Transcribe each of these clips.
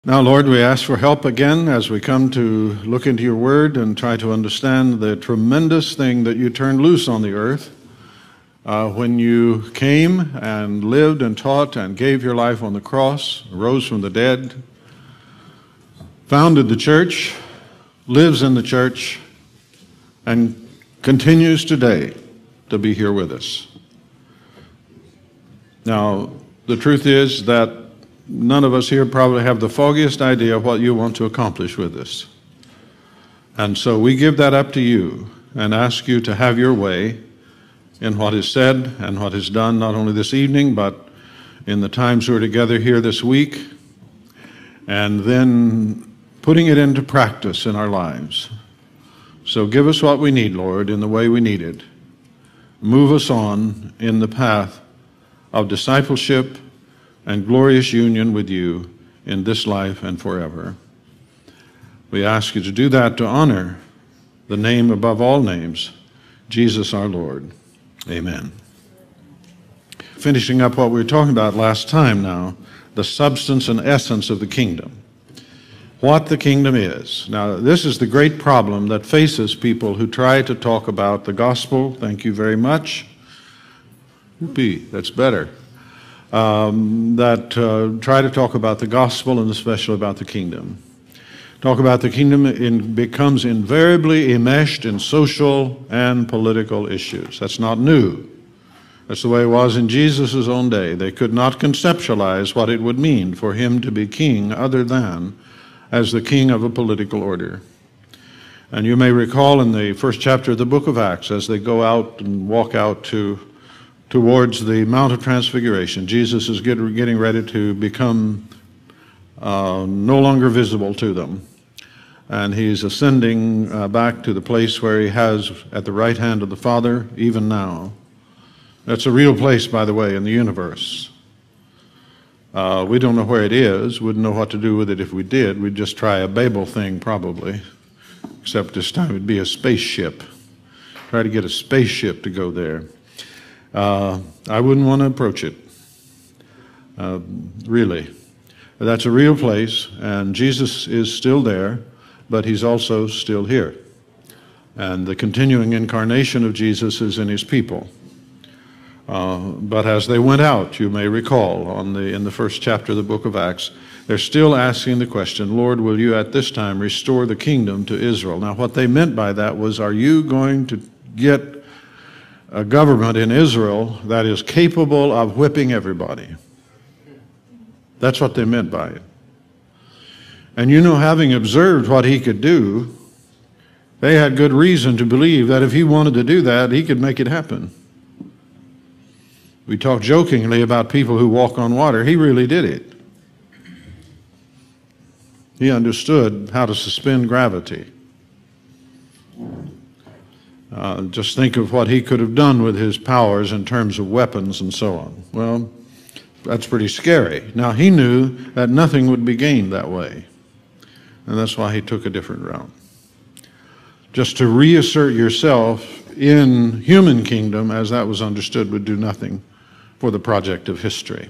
Now, Lord, we ask for help again as we come to look into your word and try to understand the tremendous thing that you turned loose on the earth when you came and lived and taught and gave your life on the cross, rose from the dead, founded the church, lives in the church, and continues today to be here with us. Now, the truth is that none of us here probably have the foggiest idea of what you want to accomplish with this. And so we give that up to you and ask you to have your way in what is said and what is done, not only this evening, but in the times we're together here this week, and then putting it into practice in our lives. So give us what we need, Lord, in the way we need it. Move us on in the path of discipleship and glorious union with you in this life and forever. We ask you to do that to honor the name above all names, Jesus our Lord. Amen. Finishing up what we were talking about last time now, the substance and essence of the kingdom. What the kingdom is. Now, this is the great problem that faces people who try to talk about the gospel. Thank you very much. Whoopee, that's better. That try to talk about the gospel and especially about the kingdom. Talk about the kingdom becomes invariably enmeshed in social and political issues. That's not new. That's the way it was in Jesus' own day. They could not conceptualize what it would mean for him to be king other than as the king of a political order. And you may recall in the first chapter of the book of Acts, as they go out and walk out towards the Mount of Transfiguration, Jesus is getting ready to become no longer visible to them. And he's ascending back to the place where he has at the right hand of the Father, even now. That's a real place, by the way, in the universe. We don't know where it is, wouldn't know what to do with it if we did. We'd just try a Babel thing, probably. Except this time it'd be a spaceship. Try to get a spaceship to go there. I wouldn't want to approach it, really. That's a real place, and Jesus is still there, but he's also still here. And the continuing incarnation of Jesus is in his people. But as they went out, you may recall, in the first chapter of the book of Acts, they're still asking the question, Lord, will you at this time restore the kingdom to Israel? Now, what they meant by that was, are you going to get a government in Israel that is capable of whipping everybody? That's what they meant by it. And you know, having observed what he could do, they had good reason to believe that if he wanted to do that, he could make it happen. We talk jokingly about people who walk on water. He really did it. He understood how to suspend gravity. Just think of what he could have done with his powers in terms of weapons and so on. Well, that's pretty scary. Now, he knew that nothing would be gained that way, and that's why he took a different route. Just to reassert yourself in human kingdom, as that was understood, would do nothing for the project of history,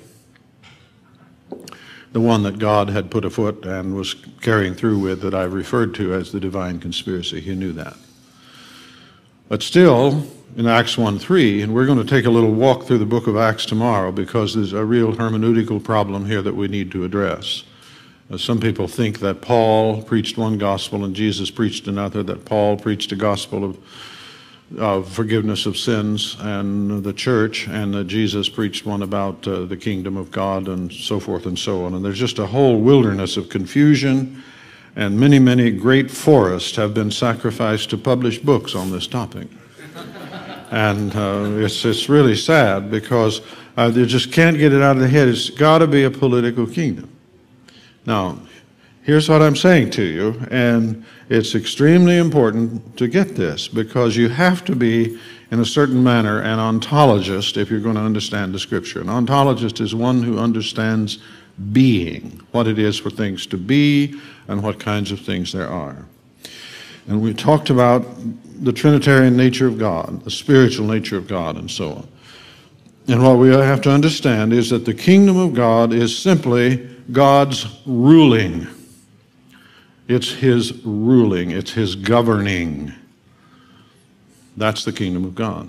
the one that God had put afoot and was carrying through with, that I've referred to as the divine conspiracy. He knew that. But still, in Acts 1:3, and we're going to take a little walk through the book of Acts tomorrow because there's a real hermeneutical problem here that we need to address. Some people think that Paul preached one gospel and Jesus preached another, that Paul preached a gospel of forgiveness of sins and the church, and that Jesus preached one about the kingdom of God and so forth and so on. And there's just a whole wilderness of confusion, and many, many great forests have been sacrificed to publish books on this topic. And it's really sad because they just can't get it out of their head. It's got to be a political kingdom. Now, here's what I'm saying to you, and it's extremely important to get this because you have to be, in a certain manner, an ontologist if you're going to understand the Scripture. An ontologist is one who understands being, what it is for things to be, and what kinds of things there are. And we talked about the Trinitarian nature of God, the spiritual nature of God, and so on. And what we have to understand is that the kingdom of God is simply God's ruling. It's his ruling. It's his governing. That's the kingdom of God.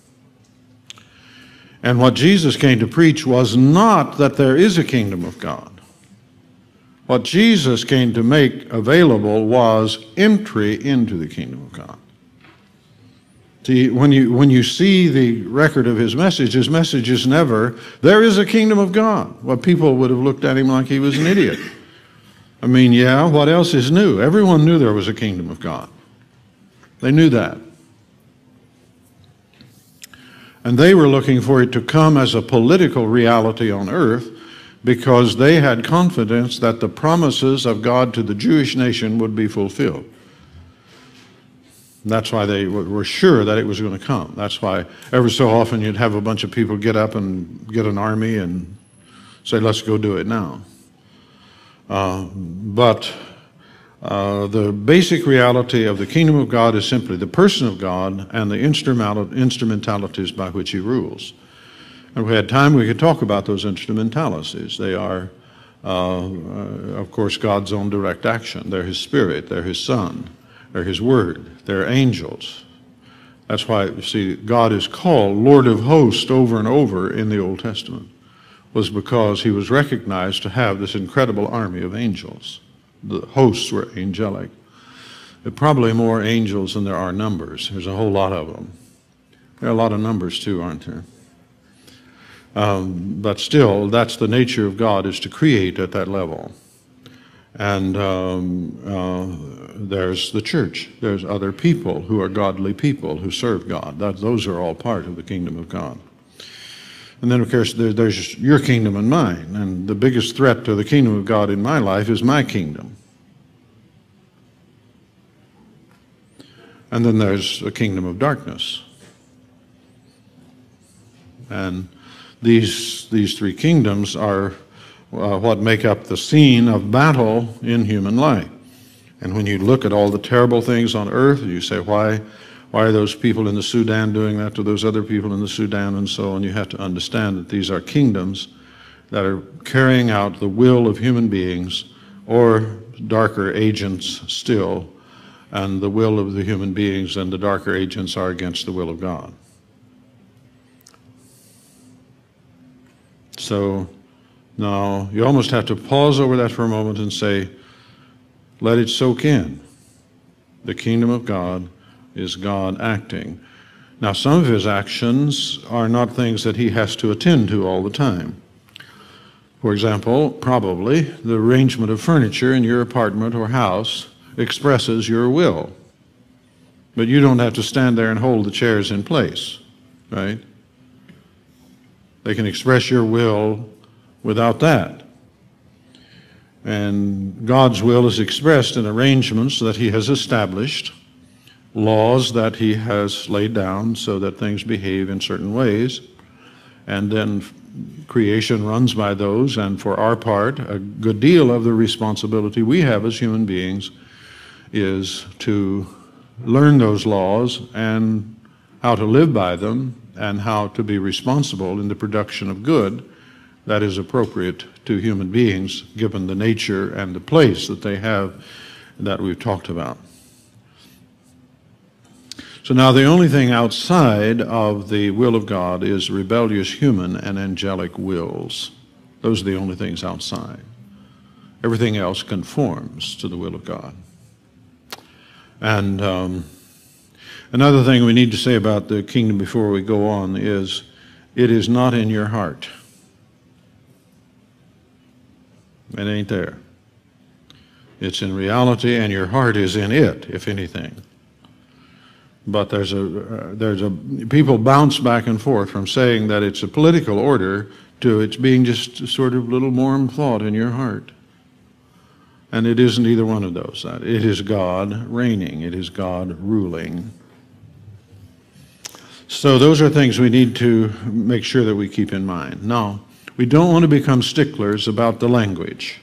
And what Jesus came to preach was not that there is a kingdom of God. What Jesus came to make available was entry into the kingdom of God. See, when you see the record of his message is never, there is a kingdom of God. Well, people would have looked at him like he was an idiot. I mean, yeah, what else is new? Everyone knew there was a kingdom of God. They knew that. And they were looking for it to come as a political reality on earth because they had confidence that the promises of God to the Jewish nation would be fulfilled. That's why they were sure that it was going to come. That's why every so often you'd have a bunch of people get up and get an army and say, let's go do it now. But the basic reality of the kingdom of God is simply the person of God and the instrumentalities by which he rules. And if we had time, we could talk about those instrumentalities. They are, of course, God's own direct action. They're his spirit, they're his son, they're his word, they're angels. That's why, you see, God is called Lord of hosts over and over in the Old Testament, was because he was recognized to have this incredible army of angels. The hosts were angelic. There are probably more angels than there are numbers. There's a whole lot of them. There are a lot of numbers too, aren't there? But still, that's the nature of God, is to create at that level. And there's the church. There's other people who are godly people who serve God. Those are all part of the kingdom of God. And then, of course, there's your kingdom and mine. And the biggest threat to the kingdom of God in my life is my kingdom. And then there's a kingdom of darkness. And these three kingdoms are what make up the scene of battle in human life. And when you look at all the terrible things on earth, you say, why are those people in the Sudan doing that to those other people in the Sudan and so on? You have to understand that these are kingdoms that are carrying out the will of human beings, or darker agents still, and the will of the human beings and the darker agents are against the will of God. So now you almost have to pause over that for a moment and say, let it soak in. The kingdom of God is God acting. Now, some of his actions are not things that he has to attend to all the time. For example, probably the arrangement of furniture in your apartment or house expresses your will. But you don't have to stand there and hold the chairs in place, right? They can express your will without that. And God's will is expressed in arrangements that he has established, laws that he has laid down so that things behave in certain ways, and then creation runs by those. And for our part, a good deal of the responsibility we have as human beings is to learn those laws and how to live by them and how to be responsible in the production of good that is appropriate to human beings given the nature and the place that they have that we've talked about. So now the only thing outside of the will of God is rebellious human and angelic wills. Those are the only things outside. Everything else conforms to the will of God. And another thing we need to say about the kingdom before we go on is, it is not in your heart. It ain't there. It's in reality, and your heart is in it, if anything. But people bounce back and forth from saying that it's a political order to it's being just sort of little warm thought in your heart. And it isn't either one of those. It is God reigning. It is God ruling. So those are things we need to make sure that we keep in mind. Now, we don't want to become sticklers about the language.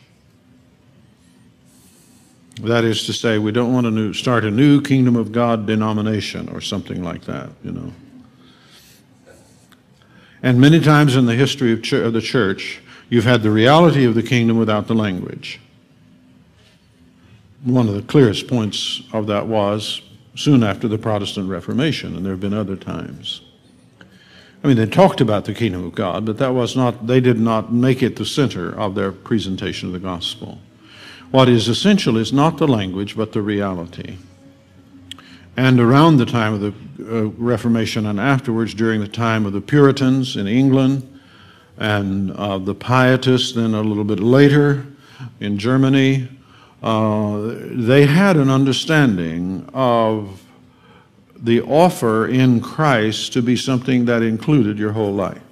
That is to say, we don't want to start a new kingdom of God denomination or something like that, you know. And many times in the history of the church, You've had the reality of the kingdom without the language. One of the clearest points of that was soon after the Protestant Reformation, and there have been other times. I mean, they talked about the kingdom of God, but that was not, they did not make it the center of their presentation of the gospel. What is essential is not the language, but the reality. And around the time of the Reformation and afterwards, during the time of the Puritans in England and the Pietists, then a little bit later in Germany, they had an understanding of the offer in Christ to be something that included your whole life.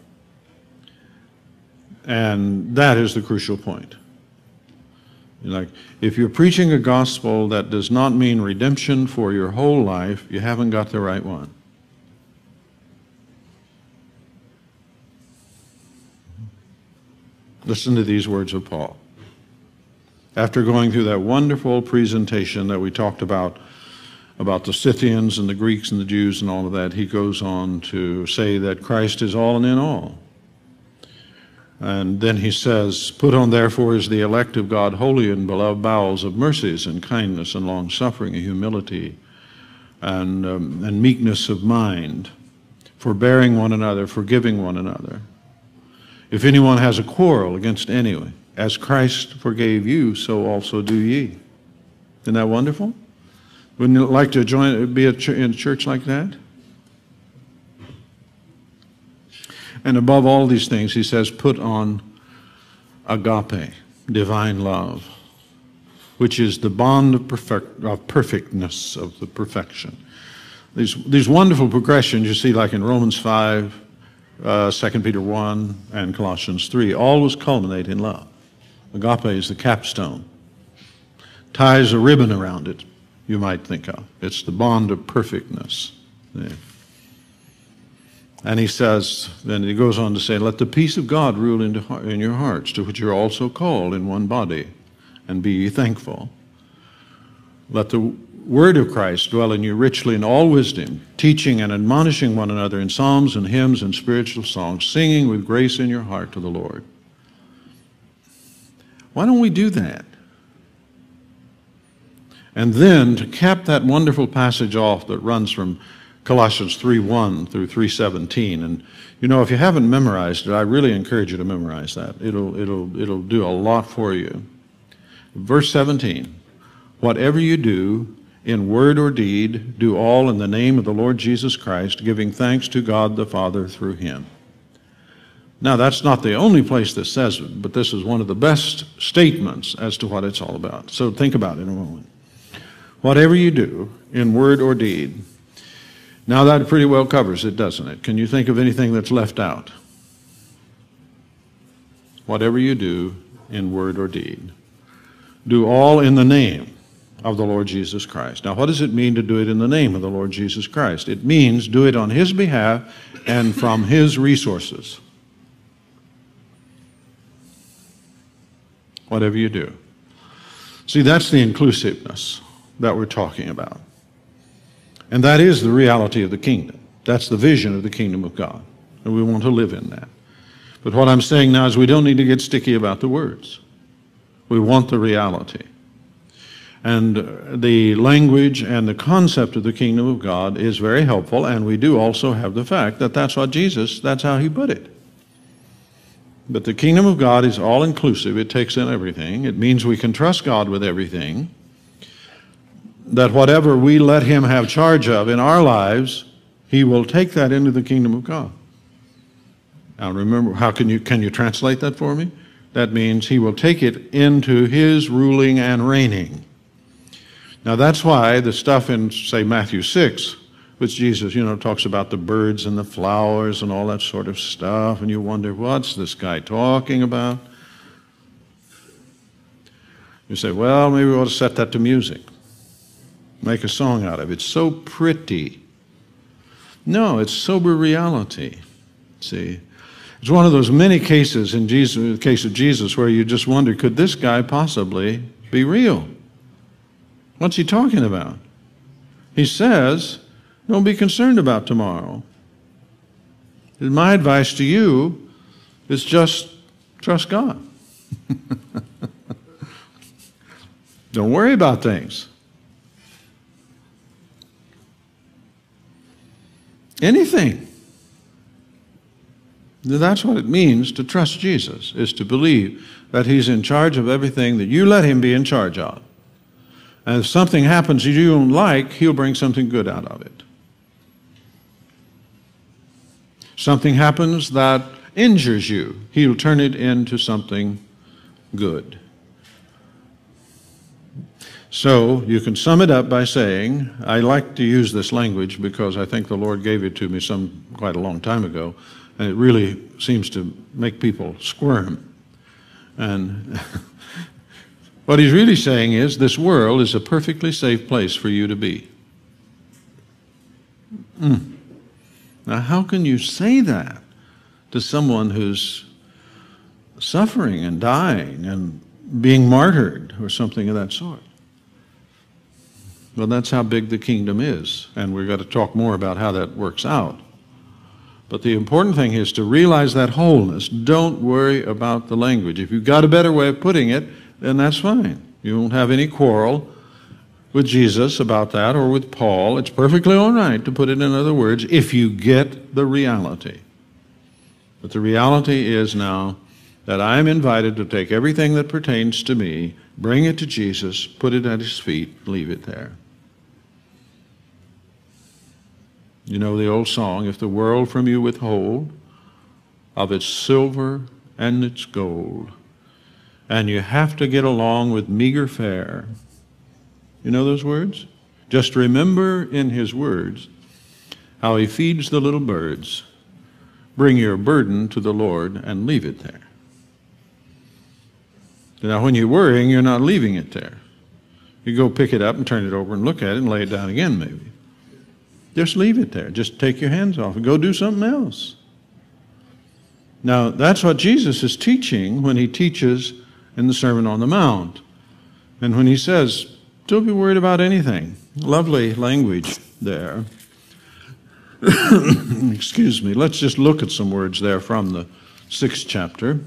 And that is the crucial point. Like, if you're preaching a gospel that does not mean redemption for your whole life, you haven't got the right one. Listen to these words of Paul. After going through that wonderful presentation that we talked about the Scythians and the Greeks and the Jews and all of that, he goes on to say that Christ is all and in all. And then he says, put on therefore as the elect of God holy and beloved bowels of mercies and kindness and long-suffering and humility and meekness of mind, forbearing one another, forgiving one another. If anyone has a quarrel against anyone, as Christ forgave you, so also do ye. Isn't that wonderful? Wouldn't you like to be in a church like that? And above all these things, he says, put on agape, divine love, which is the bond of perfectness, of the perfection. These wonderful progressions you see like in Romans 5, 2 Peter 1, and Colossians 3, always culminate in love. Agape is the capstone. Ties a ribbon around it, you might think of. It's the bond of perfectness. Yeah. And he says, then he goes on to say, let the peace of God rule in your hearts, to which you're also called in one body, and be ye thankful. Let the word of Christ dwell in you richly in all wisdom, teaching and admonishing one another in psalms and hymns and spiritual songs, singing with grace in your heart to the Lord. Why don't we do that? And then to cap that wonderful passage off that runs from Colossians 3:1 through 3:17, and you know, if you haven't memorized it, I really encourage you to memorize that. It'll do a lot for you. Verse 17, whatever you do in word or deed, do all in the name of the Lord Jesus Christ, giving thanks to God the Father through him. Now, that's not the only place that says it, but this is one of the best statements as to what it's all about. So think about it in a moment. Whatever you do in word or deed. Now that pretty well covers it, doesn't it? Can you think of anything that's left out? Whatever you do in word or deed, do all in the name of the Lord Jesus Christ. Now, what does it mean to do it in the name of the Lord Jesus Christ? It means do it on his behalf and from his resources. Whatever you do. See, that's the inclusiveness that we're talking about. And that is the reality of the kingdom. That's the vision of the kingdom of God. And we want to live in that. But what I'm saying now is we don't need to get sticky about the words. We want the reality. And the language and the concept of the kingdom of God is very helpful, and we do also have the fact that that's how he put it. But the kingdom of God is all-inclusive. It takes in everything. It means we can trust God with everything. That whatever we let him have charge of in our lives, he will take that into the kingdom of God. Now remember, how can you translate that for me? That means he will take it into his ruling and reigning. Now that's why the stuff in, say, Matthew 6, which Jesus, talks about the birds and the flowers and all that sort of stuff, and you wonder, what's this guy talking about? You say, well, maybe we ought to set that to music. Make a song out of it. It's so pretty. No, it's sober reality. See, it's one of those many cases in the case of Jesus, where you just wonder, could this guy possibly be real? What's he talking about? He says, don't be concerned about tomorrow. And my advice to you is just Trust God. Don't worry about things. Anything. That's what it means to trust Jesus, is to believe that he's in charge of everything that you let him be in charge of. And if something happens that you don't like, he'll bring something good out of it. Something happens that injures you, he'll turn it into something good. So you can sum it up by saying, I like to use this language because I think the Lord gave it to me quite a long time ago, and it really seems to make people squirm. And what he's really saying is, this world is a perfectly safe place for you to be. Now, how can you say that to someone who's suffering and dying and being martyred or something of that sort? Well, that's how big the kingdom is, and we've got to talk more about how that works out. But the important thing is to realize that wholeness. Don't worry about the language. If you've got a better way of putting it, then that's fine. You won't have any quarrel with Jesus about that, or with Paul. It's perfectly all right to put it in other words if you get the reality. But the reality is now that I'm invited to take everything that pertains to me, bring it to Jesus, put it at his feet, leave it there. You know the old song, if the world from you withhold of its silver and its gold, and you have to get along with meager fare. You know those words? Just remember in his words how he feeds the little birds. Bring your burden to the Lord and leave it there. Now, when you're worrying, you're not leaving it there. You go pick it up and turn it over and look at it and lay it down again, maybe. Just leave it there. Just take your hands off and go do something else. Now, that's what Jesus is teaching when he teaches in the Sermon on the Mount. And when he says, don't be worried about anything. Lovely language there. Excuse me. Let's just look at some words there from the 6th chapter.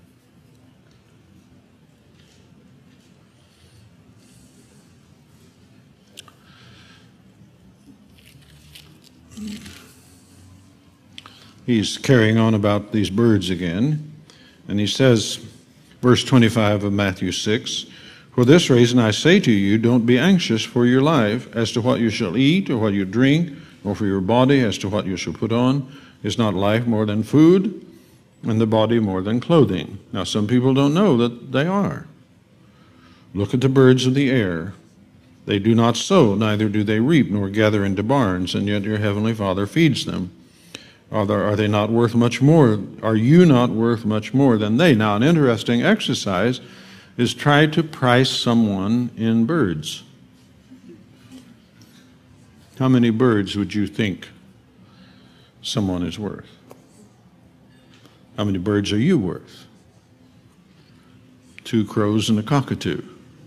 He's carrying on about these birds again, and he says, verse 25 of Matthew 6, for this reason I say to you, don't be anxious for your life as to what you shall eat or what you drink, or for your body as to what you shall put on. Is not life more than food, and the body more than clothing? Now, some people don't know that they are. Look at the birds of the air. They do not sow, neither do they reap, nor gather into barns, and yet your heavenly Father feeds them. Are they not worth much more? Are you not worth much more than they? Now, an interesting exercise is try to price someone in birds. How many birds would you think someone is worth? How many birds are you worth? 2 crows and a cockatoo.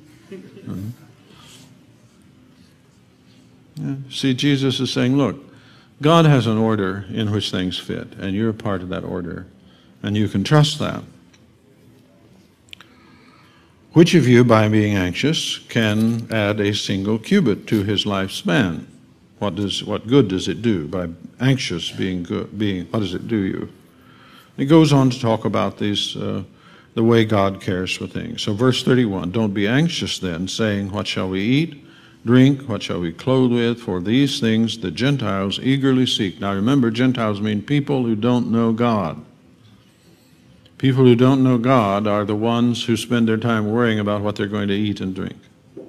Yeah. See, Jesus is saying, look, God has an order in which things fit, and you're a part of that order, and you can trust that. Which of you, by being anxious, can add a single cubit to his lifespan? What good does it do by anxious being good? What does it do you? It goes on to talk about these, the way God cares for things. So verse 31, don't be anxious then, saying, what shall we eat? Drink, what shall we clothe with? For these things the Gentiles eagerly seek. Now remember, Gentiles mean people who don't know God. People who don't know God are the ones who spend their time worrying about what they're going to eat and drink.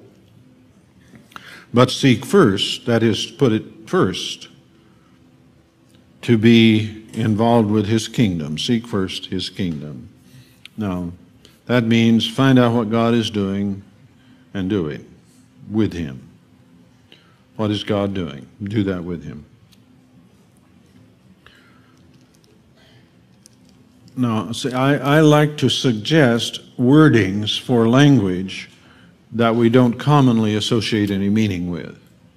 But seek first, that is, put it first, to be involved with his kingdom. Seek first his kingdom. Now, that means find out what God is doing and do it with him. What is God doing? Do that with him. Now, see, I like to suggest wordings for language that we don't commonly associate any meaning with.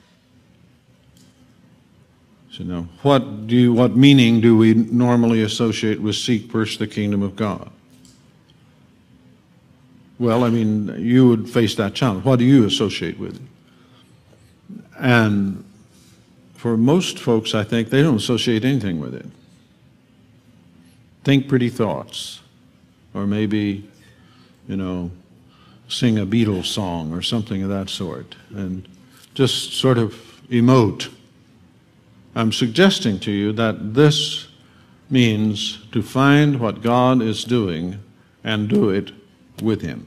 So now, what meaning do we normally associate with seek first the kingdom of God? Well, I mean, you would face that challenge. What do you associate with it? And for most folks, I think, they don't associate anything with it. Think pretty thoughts, or maybe, sing a Beatles song or something of that sort, and just sort of emote. I'm suggesting to you that this means to find what God is doing and do it with Him.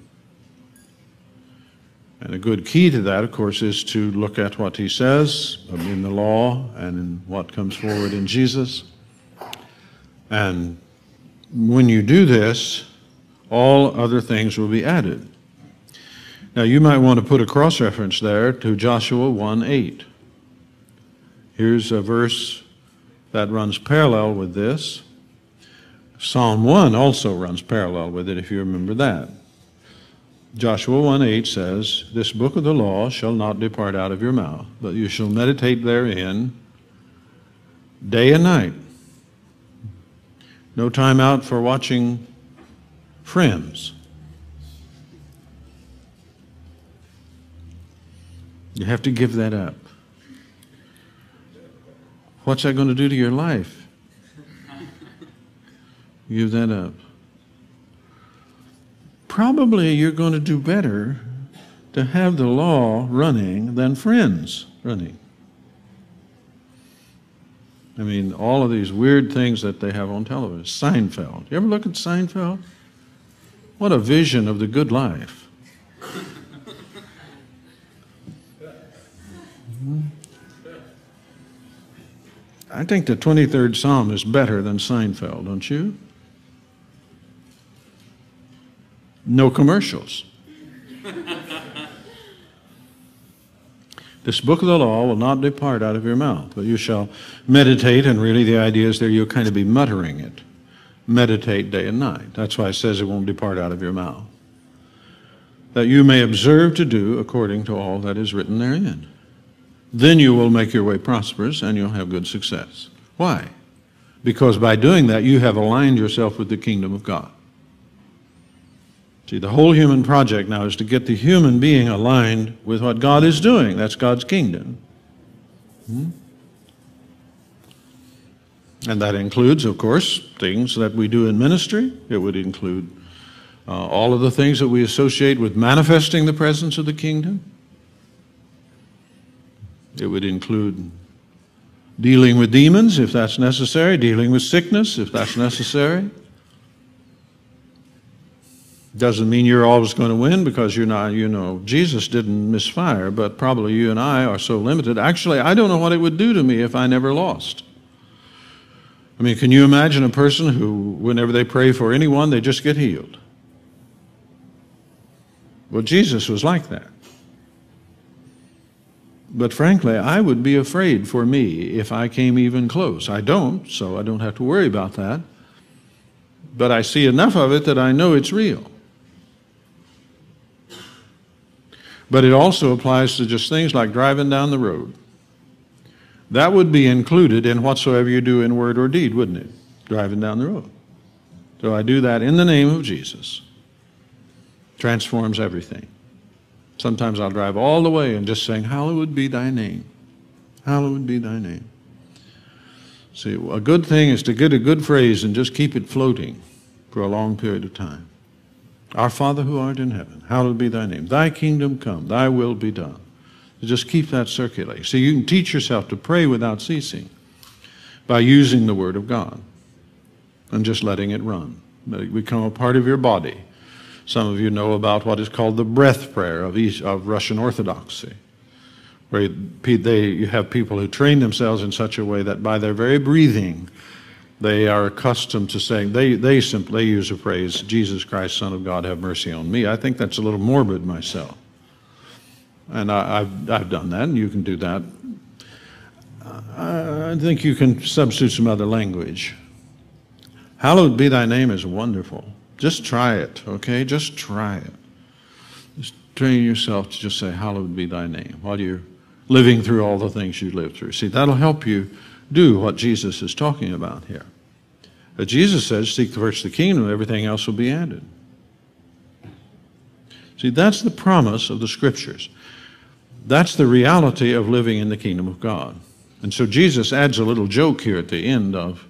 And a good key to that, of course, is to look at what He says in the law and in what comes forward in Jesus. And when you do this, all other things will be added. Now, you might want to put a cross-reference there to Joshua 1:8. Here's a verse that runs parallel with this. Psalm 1 also runs parallel with it, if you remember that. Joshua 1:8 says, "This book of the law shall not depart out of your mouth, but you shall meditate therein day and night." No time out for watching Friends. You have to give that up. What's that going to do to your life? Give that up. Probably you're going to do better to have the law running than Friends running. I mean, all of these weird things that they have on television. Seinfeld. You ever look at Seinfeld? What a vision of the good life. I think the 23rd Psalm is better than Seinfeld, don't you? No commercials. This book of the law will not depart out of your mouth, but you shall meditate, and really the idea is there you'll kind of be muttering it. Meditate day and night. That's why it says it won't depart out of your mouth. That you may observe to do according to all that is written therein. Then you will make your way prosperous and you'll have good success. Why? Because by doing that, you have aligned yourself with the kingdom of God. See, the whole human project now is to get the human being aligned with what God is doing. That's God's kingdom. And that includes, of course, things that we do in ministry. It would include all of the things that we associate with manifesting the presence of the kingdom. It would include dealing with demons, if that's necessary, dealing with sickness, if that's necessary. Doesn't mean you're always going to win, because you're not, Jesus didn't misfire, but probably you and I are so limited. Actually, I don't know what it would do to me if I never lost. I mean, can you imagine a person who, whenever they pray for anyone, they just get healed? Well, Jesus was like that. But frankly, I would be afraid for me if I came even close. I don't, so I don't have to worry about that. But I see enough of it that I know it's real. But it also applies to just things like driving down the road. That would be included in whatsoever you do in word or deed, wouldn't it? Driving down the road. So I do that in the name of Jesus. Transforms everything. Sometimes I'll drive all the way and just saying, "Hallowed be thy name. Hallowed be thy name." See, a good thing is to get a good phrase and just keep it floating for a long period of time. Our Father who art in heaven, hallowed be thy name. Thy kingdom come, thy will be done. Just keep that circulating. So you can teach yourself to pray without ceasing by using the Word of God and just letting it run. Let it become a part of your body. Some of you know about what is called the breath prayer of Russian Orthodoxy, where you have people who train themselves in such a way that by their very breathing, they are accustomed to saying, they simply use a phrase, "Jesus Christ, Son of God, have mercy on me." I think that's a little morbid myself. And I've done that, and you can do that. I think you can substitute some other language. Hallowed be thy name is wonderful. Just try it, okay? Just try it. Just train yourself to just say, "Hallowed be thy name," while you're living through all the things you lived through. See, that'll help you do what Jesus is talking about here. But Jesus says, "Seek first the kingdom, everything else will be added." See, that's the promise of the Scriptures. That's the reality of living in the kingdom of God. And so Jesus adds a little joke here at the end of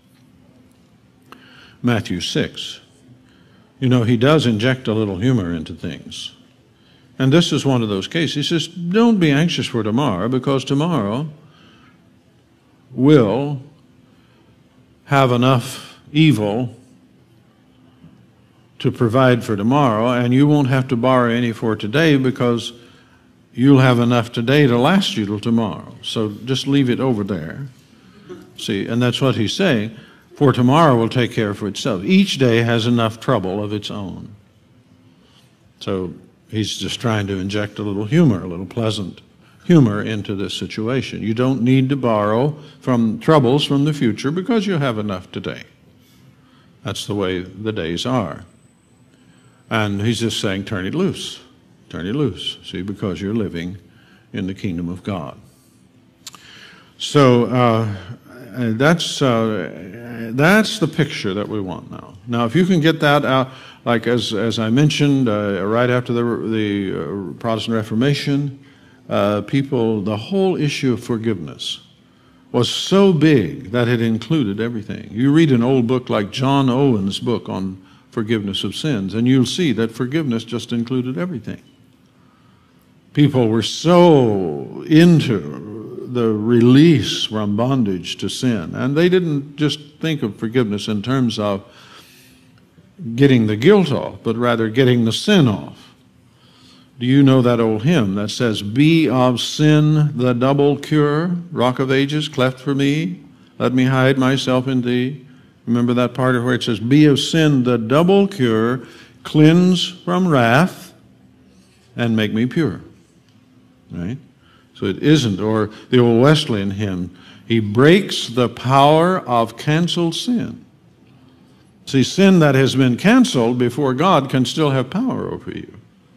Matthew 6. You know, he does inject a little humor into things. And this is one of those cases. He says, don't be anxious for tomorrow, because tomorrow will have enough evil to provide for tomorrow, and you won't have to borrow any for today, because you'll have enough today to last you till tomorrow. So just leave it over there. See, and that's what he's saying. For tomorrow will take care for itself. Each day has enough trouble of its own. So he's just trying to inject a little humor, a little pleasant humor into this situation. You don't need to borrow from troubles from the future, because you have enough today. That's the way the days are. And he's just saying, turn it loose. Turn it loose. See, because you're living in the kingdom of God. So that's the picture that we want now. Now, if you can get that out, like as I mentioned, right after the Protestant Reformation, the whole issue of forgiveness was so big that it included everything. You read an old book like John Owen's book on forgiveness of sins, and you'll see that forgiveness just included everything. People were so into the release from bondage to sin, and they didn't just think of forgiveness in terms of getting the guilt off, but rather getting the sin off. Do you know that old hymn that says, "Be of sin the double cure, Rock of Ages, cleft for me, let me hide myself in thee"? Remember that part of where it says, "Be of sin the double cure, cleanse from wrath, and make me pure." Right? So it isn't, or the old Wesleyan hymn, "He breaks the power of canceled sin." See, sin that has been canceled before God can still have power over you.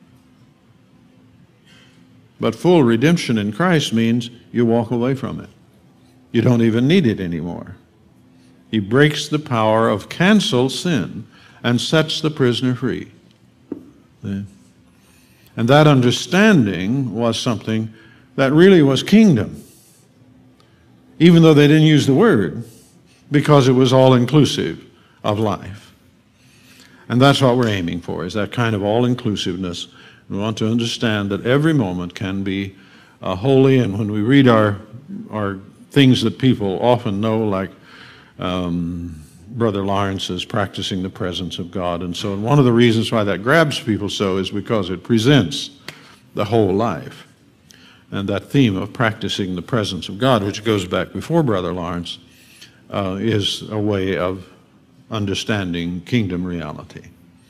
But full redemption in Christ means you walk away from it. You don't even need it anymore. He breaks the power of canceled sin and sets the prisoner free. And that understanding was something that really was kingdom, even though they didn't use the word, because it was all-inclusive of life. And that's what we're aiming for, is that kind of all-inclusiveness. We want to understand that every moment can be holy, and when we read our things that people often know, like Brother Lawrence is practicing the presence of God, and so, and one of the reasons why that grabs people so is because it presents the whole life. And that theme of practicing the presence of God, which goes back before Brother Lawrence, is a way of understanding kingdom reality.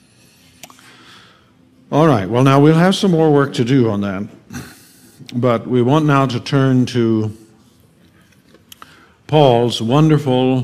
All right, well, now we'll have some more work to do on that, but we want now to turn to Paul's wonderful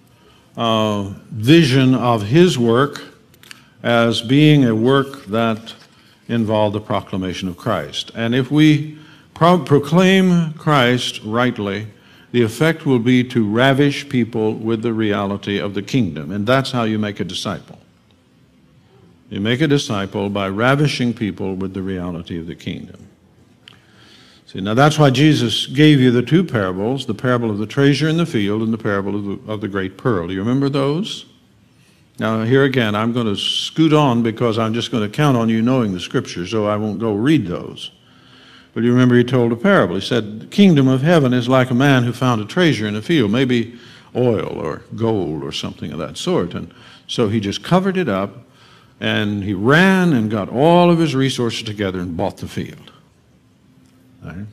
vision of his work as being a work that involved the proclamation of Christ. And if we proclaim Christ rightly, the effect will be to ravish people with the reality of the kingdom, and that's how you make a disciple. You make a disciple by ravishing people with the reality of the kingdom. See, now that's why Jesus gave you the two parables, the parable of the treasure in the field and the parable of the great pearl. Do you remember those? Now here again, I'm going to scoot on because I'm just going to count on you knowing the Scripture, so I won't go read those. But you remember he told a parable. He said, the kingdom of heaven is like a man who found a treasure in a field, maybe oil or gold or something of that sort. And so he just covered it up, and he ran and got all of his resources together and bought the field. Right?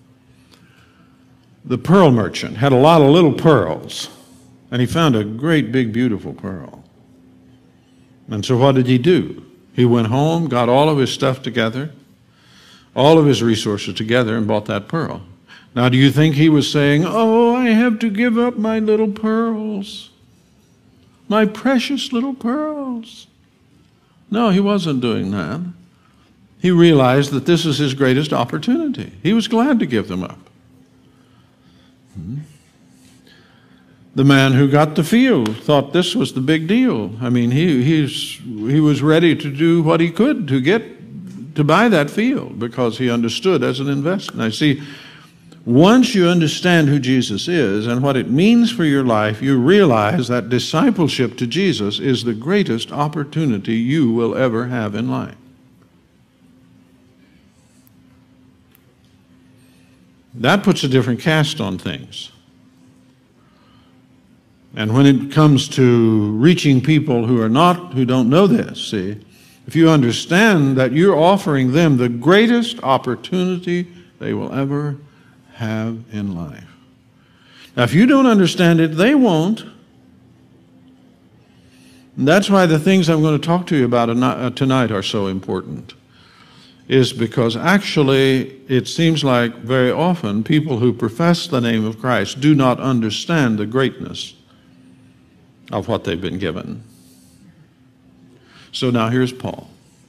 The pearl merchant had a lot of little pearls, and he found a great big beautiful pearl. And so what did he do? He went home, got all of his stuff together, all of his resources together, and bought that pearl. Now, do you think he was saying, "Oh, I have to give up my little pearls, my precious little pearls"? No, he wasn't doing that. He realized that this is his greatest opportunity. He was glad to give them up. The man who got the field thought this was the big deal. I mean, he was ready to do what he could to get to buy that field because he understood as an investment. I see, once you understand who Jesus is and what it means for your life, you realize that discipleship to Jesus is the greatest opportunity you will ever have in life. That puts a different cast on things. And when it comes to reaching people who don't know this, see, if you understand that you're offering them the greatest opportunity they will ever have in life. Now, if you don't understand it, they won't. And that's why the things I'm going to talk to you about tonight are so important, is because actually it seems like very often people who profess the name of Christ do not understand the greatness of what they've been given. So now here's Paul.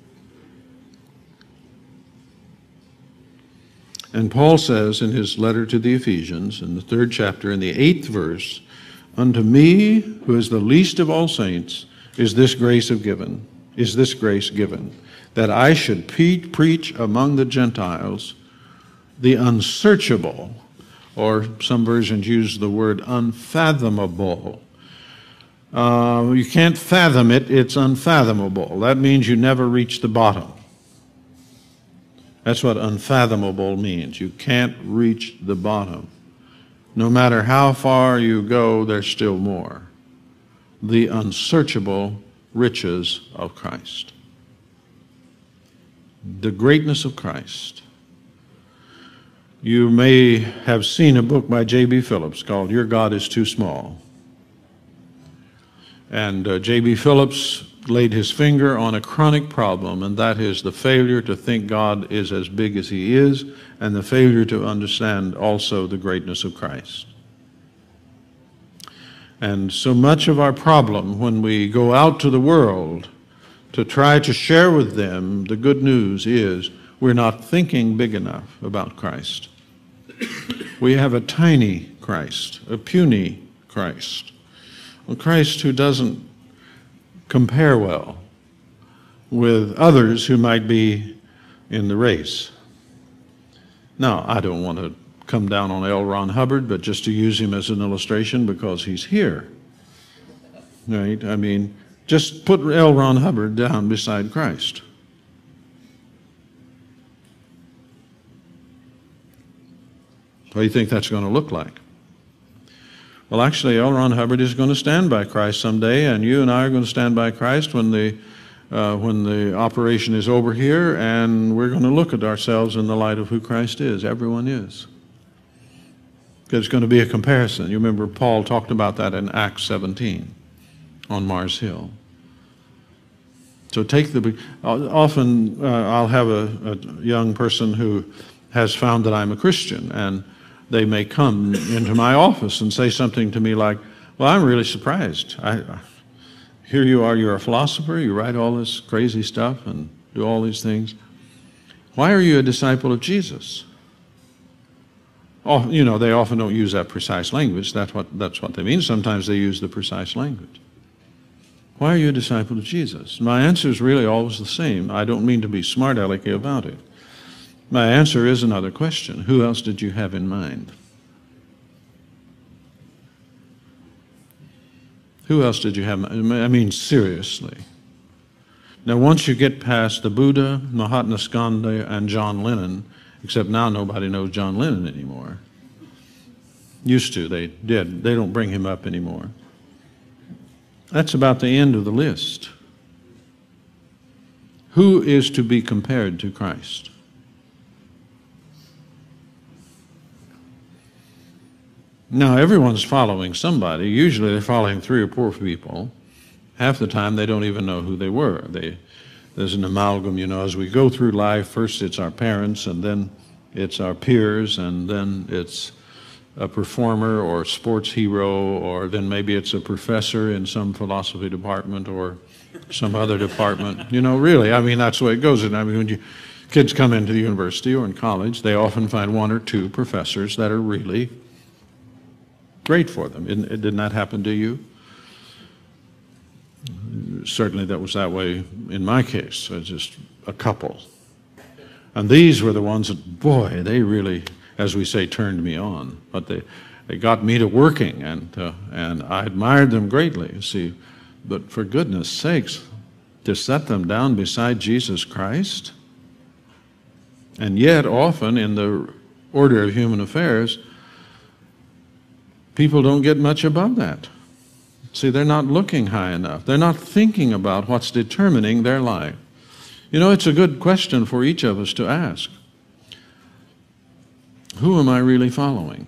And Paul says in his letter to the Ephesians, in the 3rd chapter, in the 8th verse, "Unto me, who is the least of all saints, is this grace given, that I should preach among the Gentiles the unsearchable," or some versions use the word unfathomable. You can't fathom it, it's unfathomable. That means you never reach the bottom. That's what unfathomable means. You can't reach the bottom. No matter how far you go, there's still more. The unsearchable riches of Christ. The greatness of Christ. You may have seen a book by J.B. Phillips called Your God is Too Small. And J.B. Phillips laid his finger on a chronic problem, and that is the failure to think God is as big as he is, and the failure to understand also the greatness of Christ. And so much of our problem when we go out to the world to try to share with them the good news is we're not thinking big enough about Christ. We have a tiny Christ, a puny Christ, a Christ who doesn't compare well with others who might be in the race. Now, I don't want to come down on L. Ron Hubbard, but just to use him as an illustration because he's here. Right? I mean, just put L. Ron Hubbard down beside Christ. What do you think that's going to look like? Well, actually, L. Ron Hubbard is going to stand by Christ someday, and you and I are going to stand by Christ when the operation is over here, and we're going to look at ourselves in the light of who Christ is. Everyone is. There's going to be a comparison. You remember Paul talked about that in Acts 17 on Mars Hill. So often I'll have a young person who has found that I'm a Christian, and they may come into my office and say something to me like, well, I'm really surprised. Here you are, you're a philosopher, you write all this crazy stuff and do all these things. Why are you a disciple of Jesus? Oh, you know, they often don't use that precise language. That's what they mean. Sometimes they use the precise language. Why are you a disciple of Jesus? My answer is really always the same. I don't mean to be smart-alecky about it. My answer is another question. Who else did you have in mind? Who else did you have? I mean, seriously. Now, once you get past the Buddha, Mahatma Gandhi, and John Lennon, except now nobody knows John Lennon anymore. Used to, they did. They don't bring him up anymore. That's about the end of the list. Who is to be compared to Christ? Now, everyone's following somebody. Usually they're following 3 or 4 people. Half the time they don't even know who they were. There's an amalgam, you know, as we go through life. First it's our parents, and then it's our peers, and then it's a performer or sports hero, or then maybe it's a professor in some philosophy department or some other department. You know, really, I mean, that's the way it goes. And I mean, when kids come into the university or in college, they often find 1 or 2 professors that are really great for them. Didn't that happen to you? Certainly that was that way in my case. Just a couple. And these were the ones that, boy, they really, as we say, turned me on. But they got me to working, and I admired them greatly, you see. But for goodness sakes, to set them down beside Jesus Christ? And yet, often in the order of human affairs, people don't get much above that. See, they're not looking high enough. They're not thinking about what's determining their life. You know, it's a good question for each of us to ask. Who am I really following?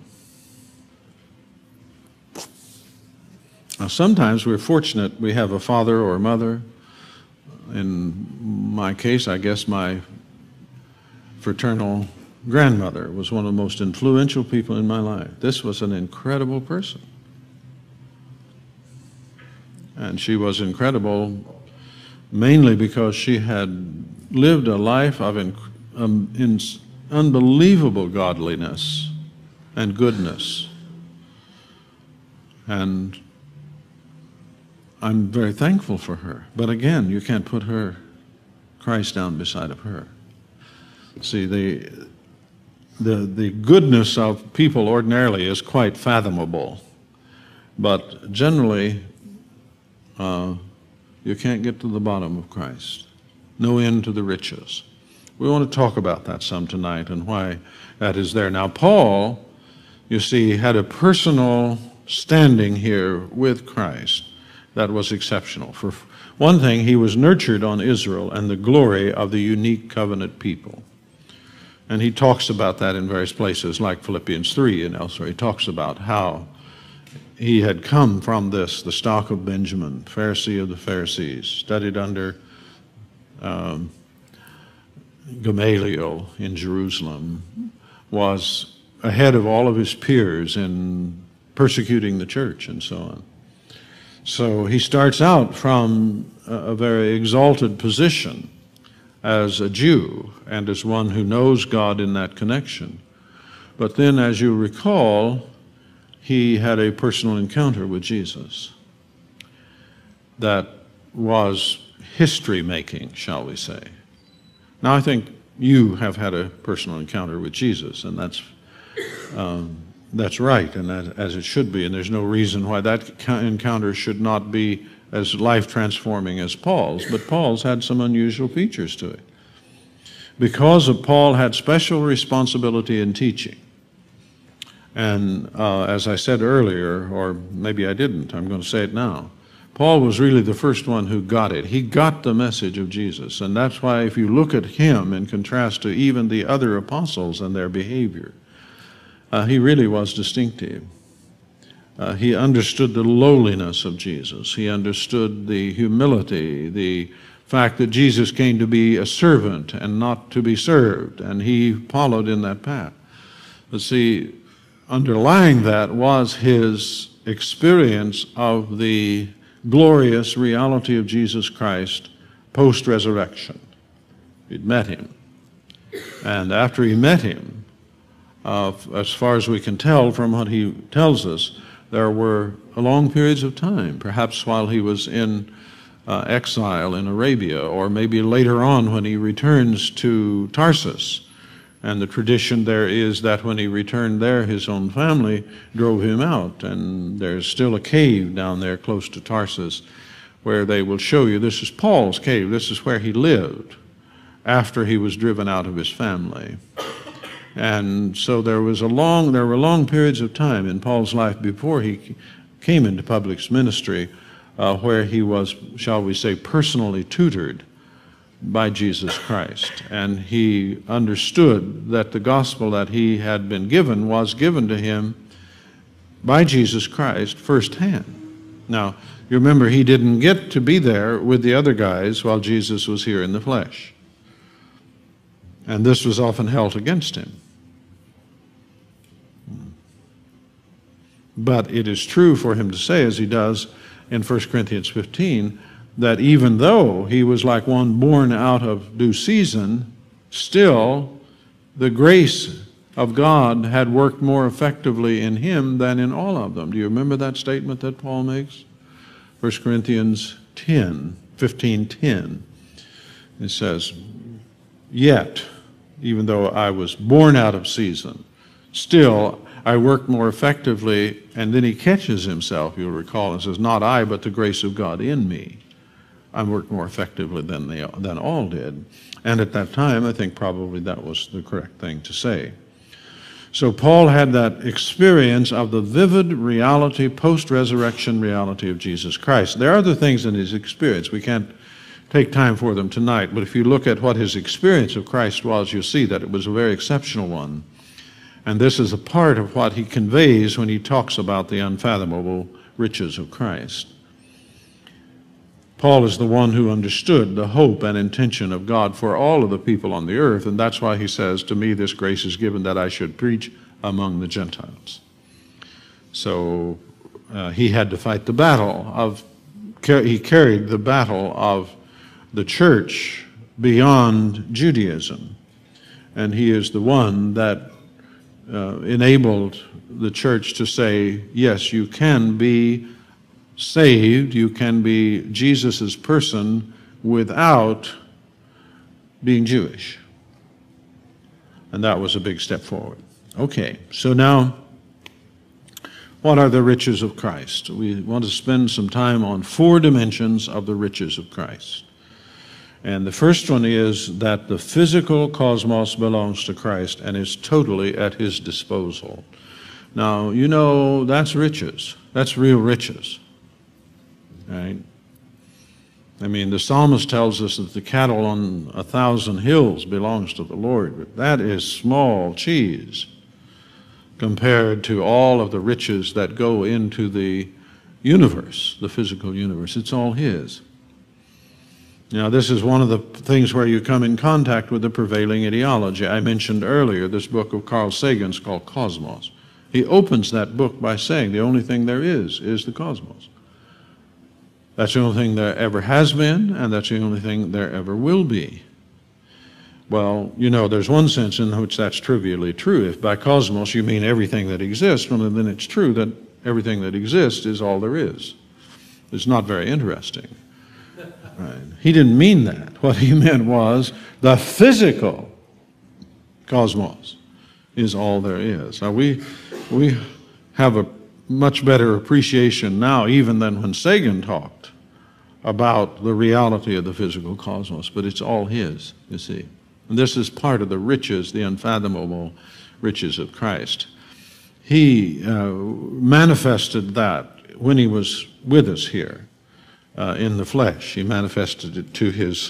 Now, sometimes we're fortunate we have a father or a mother. In my case, I guess my fraternal grandmother was one of the most influential people in my life. This was an incredible person. And she was incredible mainly because she had lived a life of unbelievable godliness and goodness. And I'm very thankful for her. But again, you can't put Christ down beside of her. See, the goodness of people ordinarily is quite fathomable. But generally, you can't get to the bottom of Christ. No end to the riches. We want to talk about that some tonight and why that is there. Now, Paul, you see, had a personal standing here with Christ that was exceptional. For one thing, he was nurtured on Israel and the glory of the unique covenant people. And he talks about that in various places, like Philippians 3 and elsewhere. He talks about how he had come from this, the stock of Benjamin, Pharisee of the Pharisees, studied under Gamaliel in Jerusalem, was ahead of all of his peers in persecuting the church and so on. So he starts out from a very exalted position as a Jew and as one who knows God in that connection. But then, as you recall, he had a personal encounter with Jesus that was history-making, shall we say. Now, I think you have had a personal encounter with Jesus, and that's right, and as it should be, and there's no reason why that encounter should not be as life-transforming as Paul's, but Paul's had some unusual features to it. Because of Paul had special responsibility in teaching. And as I said earlier, or maybe I didn't, I'm going to say it now, Paul was really the first one who got it. He got the message of Jesus, and that's why if you look at him in contrast to even the other apostles and their behavior, he really was distinctive. He understood the lowliness of Jesus. He understood the humility, the fact that Jesus came to be a servant and not to be served, and he followed in that path. But see, underlying that was his experience of the glorious reality of Jesus Christ post-resurrection. He'd met him. And after he met him, as far as we can tell from what he tells us, there were long periods of time, perhaps while he was in exile in Arabia, or maybe later on when he returns to Tarsus. And the tradition there is that when he returned there, his own family drove him out. And there's still a cave down there close to Tarsus where they will show you, this is Paul's cave, this is where he lived after he was driven out of his family. And so there were long periods of time in Paul's life before he came into public ministry where he was, shall we say, personally tutored by Jesus Christ. And he understood that the gospel that he had been given was given to him by Jesus Christ firsthand. Now, you remember, he didn't get to be there with the other guys while Jesus was here in the flesh. And this was often held against him. But it is true for him to say, as he does in 1 Corinthians 15, that even though he was like one born out of due season, still the grace of God had worked more effectively in him than in all of them. Do you remember that statement that Paul makes? 1 Corinthians 15:10. It says, Yet even though I was born out of season, still I worked more effectively. And then he catches himself, you'll recall, and says, not I, but the grace of God in me. I worked more effectively than all did. And at that time, I think probably that was the correct thing to say. So Paul had that experience of the vivid reality, post-resurrection reality of Jesus Christ. There are other things in his experience. We can't take time for them tonight, but if you look at what his experience of Christ was, you'll see that it was a very exceptional one. And this is a part of what he conveys when he talks about the unfathomable riches of Christ. Paul is the one who understood the hope and intention of God for all of the people on the earth, and that's why he says, to me this grace is given that I should preach among the Gentiles. So he had to fight the battle he carried the battle of the church beyond Judaism, and he is the one that enabled the church to say, yes, you can be saved, you can be Jesus' person without being Jewish. And that was a big step forward. Okay, so now, what are the riches of Christ? We want to spend some time on 4 dimensions of the riches of Christ. And the first one is that the physical cosmos belongs to Christ and is totally at his disposal. Now, you know, that's riches. That's real riches. Right? I mean, the psalmist tells us that the cattle on 1,000 hills belongs to the Lord, but that is small cheese compared to all of the riches that go into the universe, the physical universe. It's all his. Now, this is one of the things where you come in contact with the prevailing ideology. I mentioned earlier this book of Carl Sagan's called Cosmos. He opens that book by saying the only thing there is the cosmos. That's the only thing there ever has been, and that's the only thing there ever will be. Well, you know, there's one sense in which that's trivially true. If by cosmos you mean everything that exists, well, then it's true that everything that exists is all there is. It's not very interesting. Right. He didn't mean that. What he meant was the physical cosmos is all there is. Now, we have a much better appreciation now even than when Sagan talked about the reality of the physical cosmos, but it's all his, you see. And this is part of the riches, the unfathomable riches of Christ. He manifested that when he was with us here in the flesh. He manifested it to his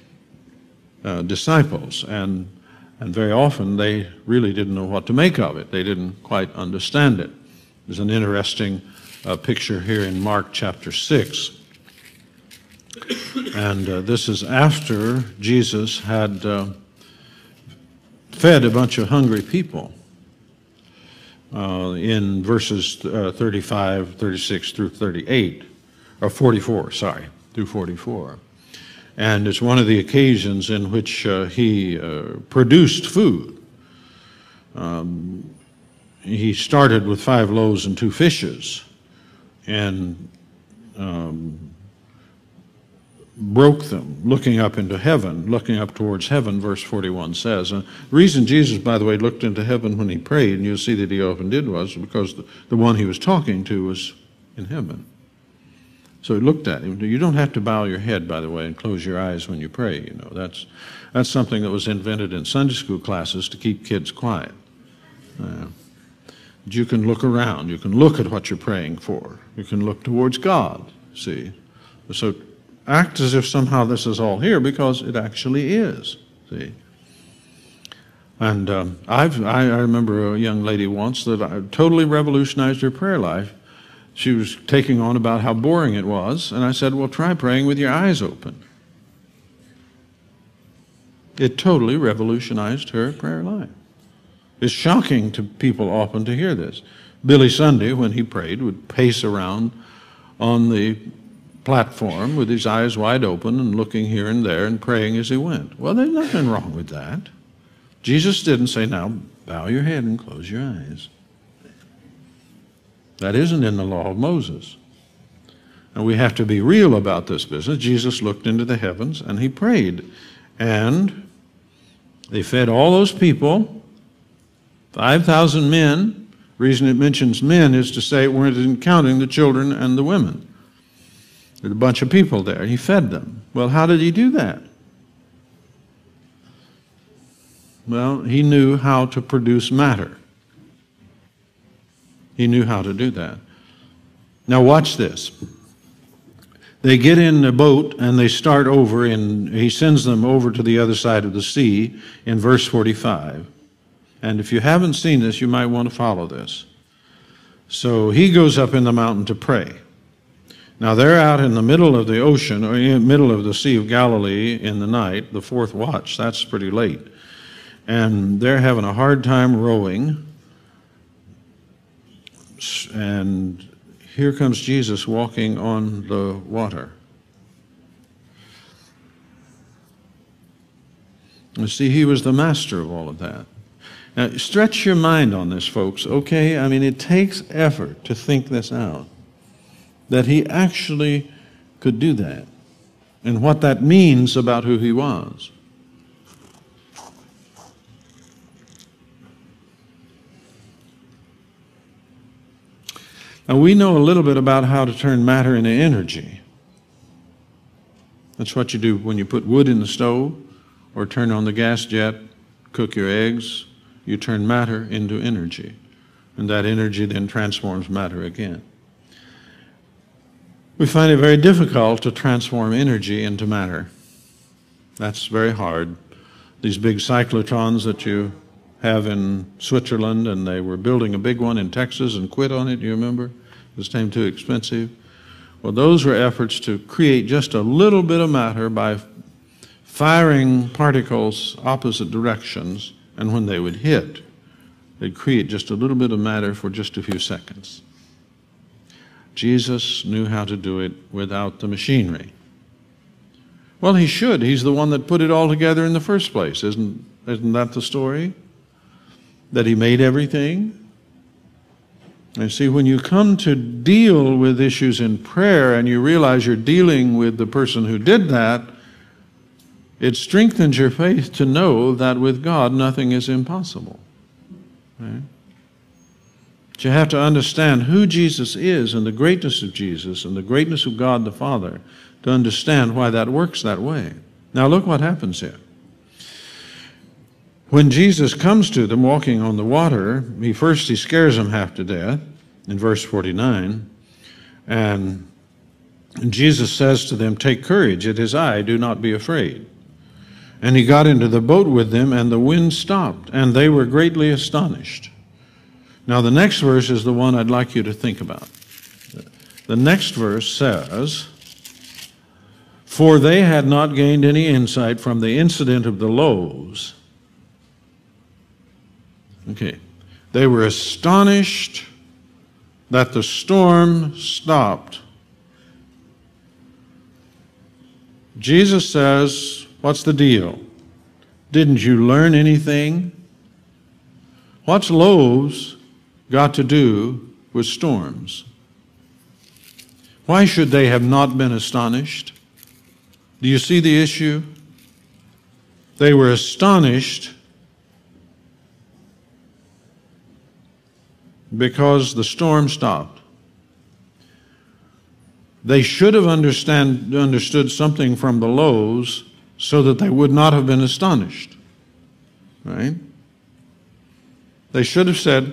disciples, and very often they really didn't know what to make of it. They didn't quite understand it. There's an interesting picture here in Mark chapter 6. And this is after Jesus had fed a bunch of hungry people in verses 35, 36 through 38, or 44, sorry, through 44. And it's one of the occasions in which he produced food. He started with 5 loaves and 2 fishes and broke them, looking up into heaven, looking up towards heaven, verse 41 says. And the reason Jesus, by the way, looked into heaven when he prayed, and you'll see that he often did, was because the one he was talking to was in heaven. So he looked at him. You don't have to bow your head, by the way, and close your eyes when you pray. You know, that's something that was invented in Sunday school classes to keep kids quiet. You can look around. You can look at what you're praying for. You can look towards God, see. So act as if somehow this is all here, because it actually is, see. And I remember a young lady once that totally revolutionized her prayer life. She was taking on about how boring it was, and I said, well, try praying with your eyes open. It totally revolutionized her prayer life. It's shocking to people often to hear this. Billy Sunday, when he prayed, would pace around on the platform with his eyes wide open and looking here and there and praying as he went. Well, there's nothing wrong with that. Jesus didn't say, now bow your head and close your eyes. That isn't in the law of Moses. And we have to be real about this business. Jesus looked into the heavens and he prayed. And They fed all those people, 5,000 men. The reason it mentions men is to say it weren't counting the children and the women. There's a bunch of people there. He fed them. Well, how did he do that? Well, he knew how to produce matter. He knew how to do that. Now watch this. They get in the boat and they start over, and he sends them over to the other side of the sea in verse 45. And if you haven't seen this, you might want to follow this. So he goes up in the mountain to pray. Now they're out in the middle of the ocean, or in the middle of the Sea of Galilee in the night, the fourth watch. That's pretty late. And they're having a hard time rowing. And here comes Jesus walking on the water. You see, he was the master of all of that. Now, stretch your mind on this, folks, okay? I mean, it takes effort to think this out, that he actually could do that, and what that means about who he was. Now, we know a little bit about how to turn matter into energy. That's what you do when you put wood in the stove or turn on the gas jet, cook your eggs. You turn matter into energy, and that energy then transforms matter again. We find it very difficult to transform energy into matter. That's very hard. These big cyclotrons that you have in Switzerland, and they were building a big one in Texas and quit on it, you remember? It was too expensive. Well, those were efforts to create just a little bit of matter by firing particles opposite directions, and when they would hit, they'd create just a little bit of matter for just a few seconds. Jesus knew how to do it without the machinery. Well, he should. He's the one that put it all together in the first place. Isn't that the story? That he made everything? And see, when you come to deal with issues in prayer and you realize you're dealing with the person who did that, it strengthens your faith to know that with God nothing is impossible. Right? But you have to understand who Jesus is and the greatness of Jesus and the greatness of God the Father to understand why that works that way. Now look what happens here. When Jesus comes to them walking on the water, he scares them half to death in verse 49. And Jesus says to them, "Take courage, it is I, do not be afraid." And he got into the boat with them, and the wind stopped, and they were greatly astonished. Now the next verse is the one I'd like you to think about. The next verse says, "For they had not gained any insight from the incident of the loaves." Okay. They were astonished that the storm stopped. Jesus says, what's the deal? Didn't you learn anything? What's loaves got to do with storms? Why should they have not been astonished? Do you see the issue? They were astonished because the storm stopped. They should have understood something from the loaves so that they would not have been astonished. Right? They should have said,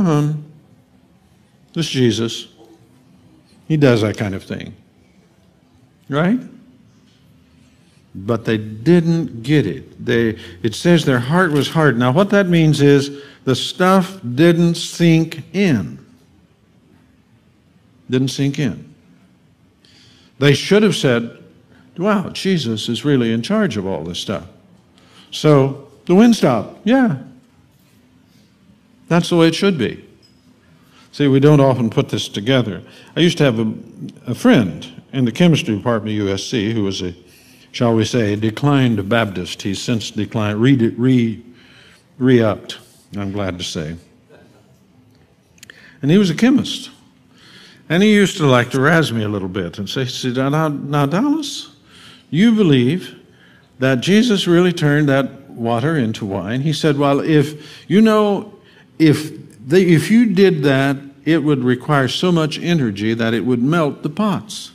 this Jesus, he does that kind of thing. Right? But they didn't get it. It says their heart was hardened. Now what that means is the stuff didn't sink in. Didn't sink in. They should have said, wow, Jesus is really in charge of all this stuff. So the wind stopped. Yeah. That's the way it should be. See, we don't often put this together. I used to have a friend in the chemistry department of USC who was a, shall we say, declined Baptist. He's since declined, re-upped, I'm glad to say. And he was a chemist. And he used to like to razz me a little bit and say, now Dallas, you believe that Jesus really turned that water into wine. He said, well, if you did that, it would require so much energy that it would melt the pots.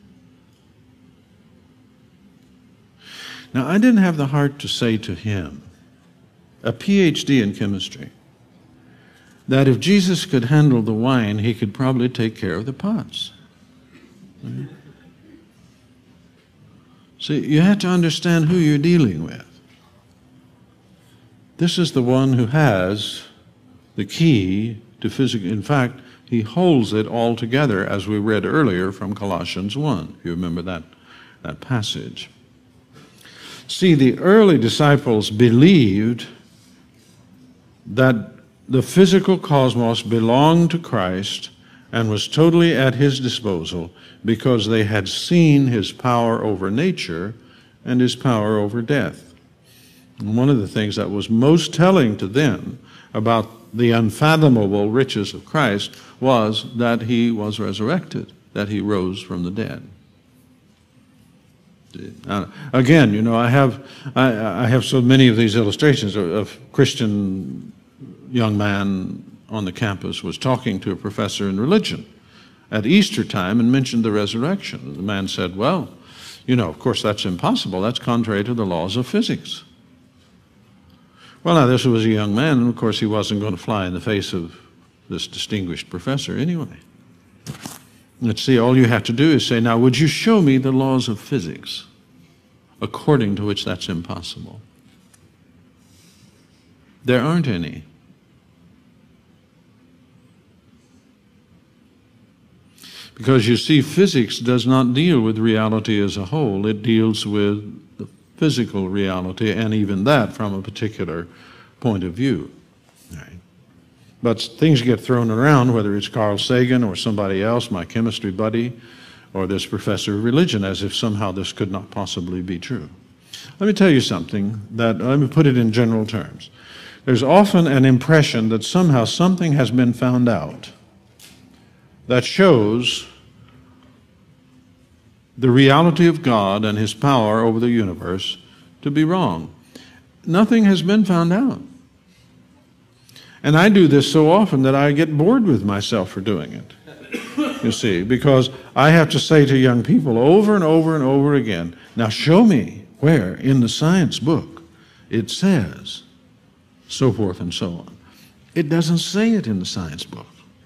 Now, I didn't have the heart to say to him, a PhD in chemistry, that if Jesus could handle the wine, he could probably take care of the pots. See, you have to understand who you're dealing with. This is the one who has the key to physical. In fact, he holds it all together, as we read earlier from Colossians 1, if you remember that passage. See, the early disciples believed that the physical cosmos belonged to Christ and was totally at his disposal because they had seen his power over nature and his power over death. And one of the things that was most telling to them about the unfathomable riches of Christ was that he was resurrected, that he rose from the dead. Again, you know, I have so many of these illustrations of Christian young man on the campus was talking to a professor in religion at Easter time and mentioned the resurrection. The man said, well, you know, of course that's impossible. That's contrary to the laws of physics. Well, now this was a young man, and of course he wasn't going to fly in the face of this distinguished professor anyway. Let's see, all you have to do is say, now would you show me the laws of physics according to which that's impossible? There aren't any. Because you see, physics does not deal with reality as a whole. It deals with the physical reality, and even that from a particular point of view. Right. But things get thrown around, whether it's Carl Sagan or somebody else, my chemistry buddy, or this professor of religion, as if somehow this could not possibly be true. Let me tell you something let me put it in general terms. There's often an impression that somehow something has been found out that shows the reality of God and his power over the universe to be wrong. Nothing has been found out. And I do this so often that I get bored with myself for doing it, you see, because I have to say to young people over and over and over again, now show me where in the science book it says so forth and so on. It doesn't say it in the science book.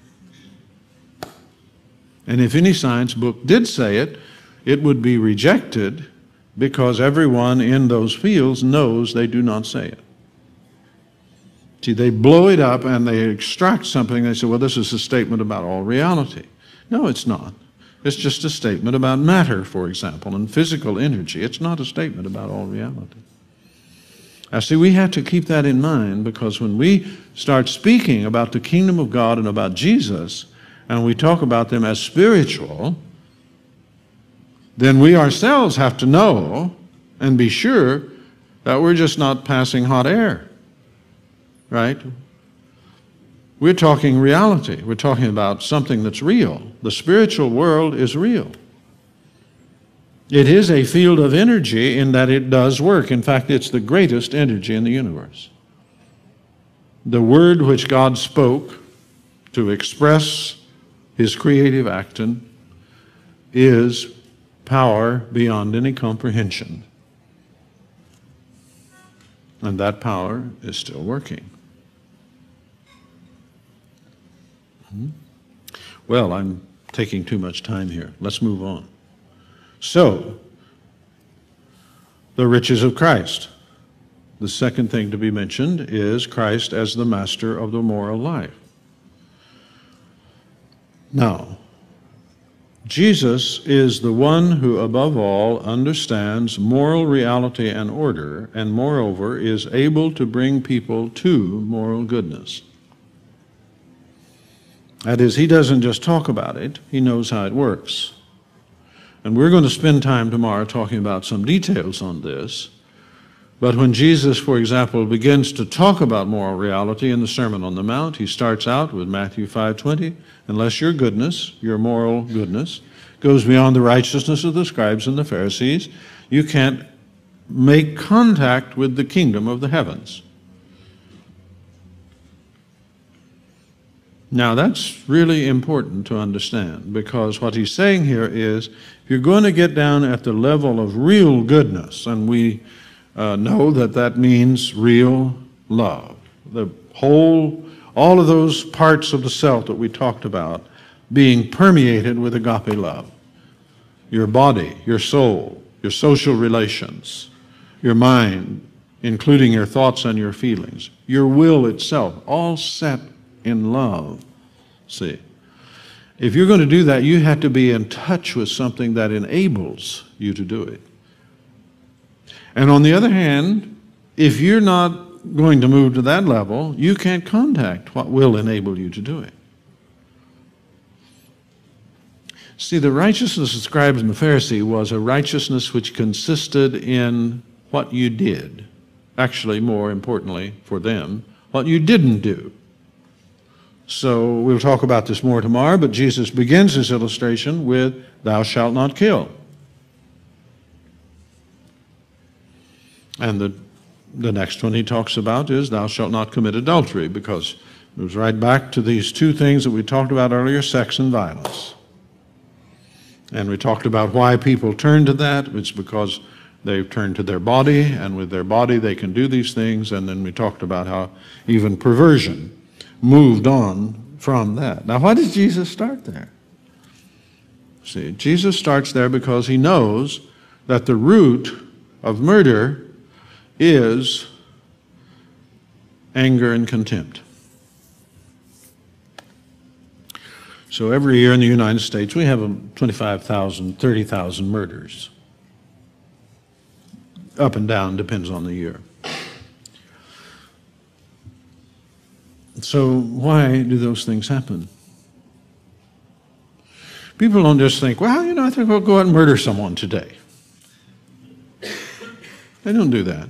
And if any science book did say it, it would be rejected because everyone in those fields knows they do not say it. See, they blow it up and they extract something. They say, well, this is a statement about all reality. No, it's not. It's just a statement about matter, for example, and physical energy. It's not a statement about all reality. Now, see, we have to keep that in mind, because when we start speaking about the kingdom of God and about Jesus, and we talk about them as spiritual, then we ourselves have to know and be sure that we're just not passing hot air, right? We're talking reality. We're talking about something that's real. The spiritual world is real. It is a field of energy in that it does work. In fact, it's the greatest energy in the universe. The word which God spoke to express his creative action is power beyond any comprehension. And that power is still working. Well, I'm taking too much time here. Let's move on. So, the riches of Christ. The second thing to be mentioned is Christ as the master of the moral life. Now, Jesus is the one who, above all, understands moral reality and order, and moreover, is able to bring people to moral goodness. That is, he doesn't just talk about it, he knows how it works. And we're going to spend time tomorrow talking about some details on this. But when Jesus, for example, begins to talk about moral reality in the Sermon on the Mount, he starts out with Matthew 5:20, unless your goodness, your moral goodness, goes beyond the righteousness of the scribes and the Pharisees, you can't make contact with the kingdom of the heavens. Now, that's really important to understand, because what he's saying here is, if you're going to get down at the level of real goodness, and we know that that means real love, all of those parts of the self that we talked about being permeated with agape love. Your body, your soul, your social relations, your mind, including your thoughts and your feelings, your will itself, all set in love. See, if you're going to do that, you have to be in touch with something that enables you to do it. And on the other hand, if you're not going to move to that level, you can't contact what will enable you to do it. See, the righteousness of the scribes and the Pharisee was a righteousness which consisted in what you did. Actually, more importantly for them, what you didn't do. So we'll talk about this more tomorrow, but Jesus begins his illustration with, "Thou shalt not kill." And the next one he talks about is, "Thou shalt not commit adultery," because it was right back to these two things that we talked about earlier, sex and violence. And we talked about why people turn to that. It's because they've turned to their body, and with their body they can do these things. And then we talked about how even perversion moved on from that. Now, why does Jesus start there? See, Jesus starts there because he knows that the root of murder is anger and contempt. So every year in the United States, we have 25,000, 30,000 murders. Up and down, depends on the year. So why do those things happen? People don't just think, well, I think we'll go out and murder someone today. They don't do that.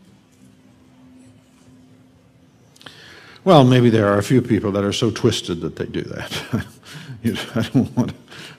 Well, maybe there are a few people that are so twisted that they do that. I don't want to,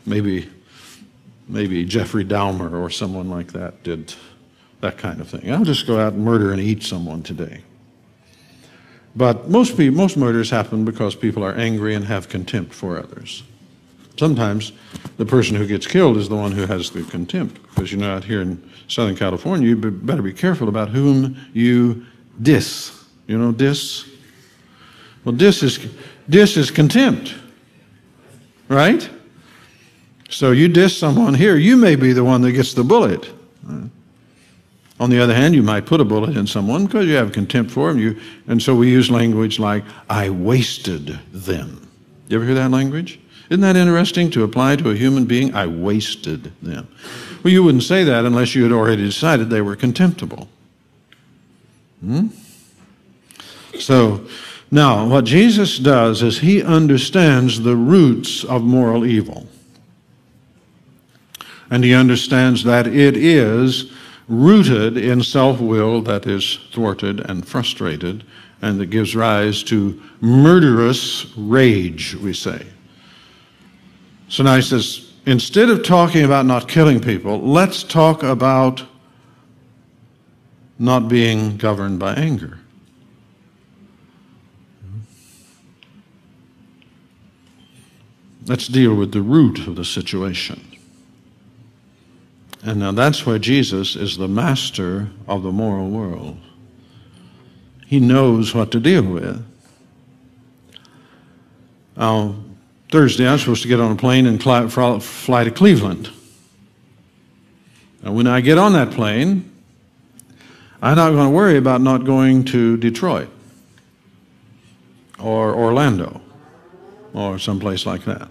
maybe Jeffrey Dahmer or someone like that did that kind of thing. I'll just go out and murder and eat someone today. But most murders happen because people are angry and have contempt for others. Sometimes the person who gets killed is the one who has the contempt, because out here in Southern California, you better be careful about whom you diss. Diss? Well, diss is contempt, right? So you diss someone here, you may be the one that gets the bullet. On the other hand, you might put a bullet in someone because you have contempt for them. And so we use language like, "I wasted them." You ever hear that language? Isn't that interesting to apply to a human being? I wasted them. Well, you wouldn't say that unless you had already decided they were contemptible. So now, what Jesus does is he understands the roots of moral evil. And he understands that it is rooted in self-will that is thwarted and frustrated, and that gives rise to murderous rage, we say. So now he says, instead of talking about not killing people, let's talk about not being governed by anger. Let's deal with the root of the situation. And now that's where Jesus is the master of the moral world. He knows what to deal with. Now, Thursday, I was supposed to get on a plane and fly to Cleveland. And when I get on that plane, I'm not going to worry about not going to Detroit or Orlando or someplace like that.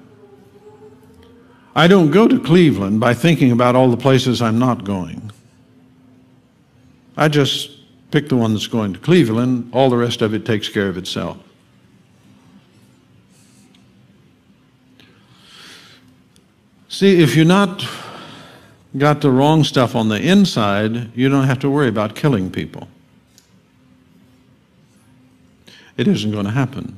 I don't go to Cleveland by thinking about all the places I'm not going. I just pick the one that's going to Cleveland. All the rest of it takes care of itself. See, if you're not got the wrong stuff on the inside, you don't have to worry about killing people. It isn't going to happen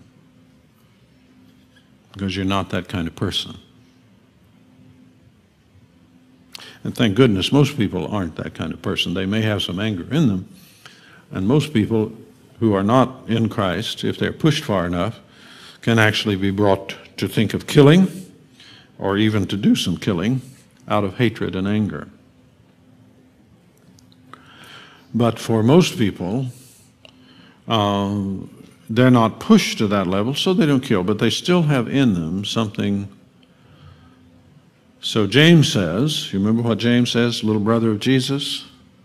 because you're not that kind of person. And thank goodness most people aren't that kind of person. They may have some anger in them. And most people who are not in Christ, if they're pushed far enough, can actually be brought to think of killing or even to do some killing out of hatred and anger. But for most people, they're not pushed to that level, so they don't kill, but they still have in them something. So James says, you remember what James says, little brother of Jesus?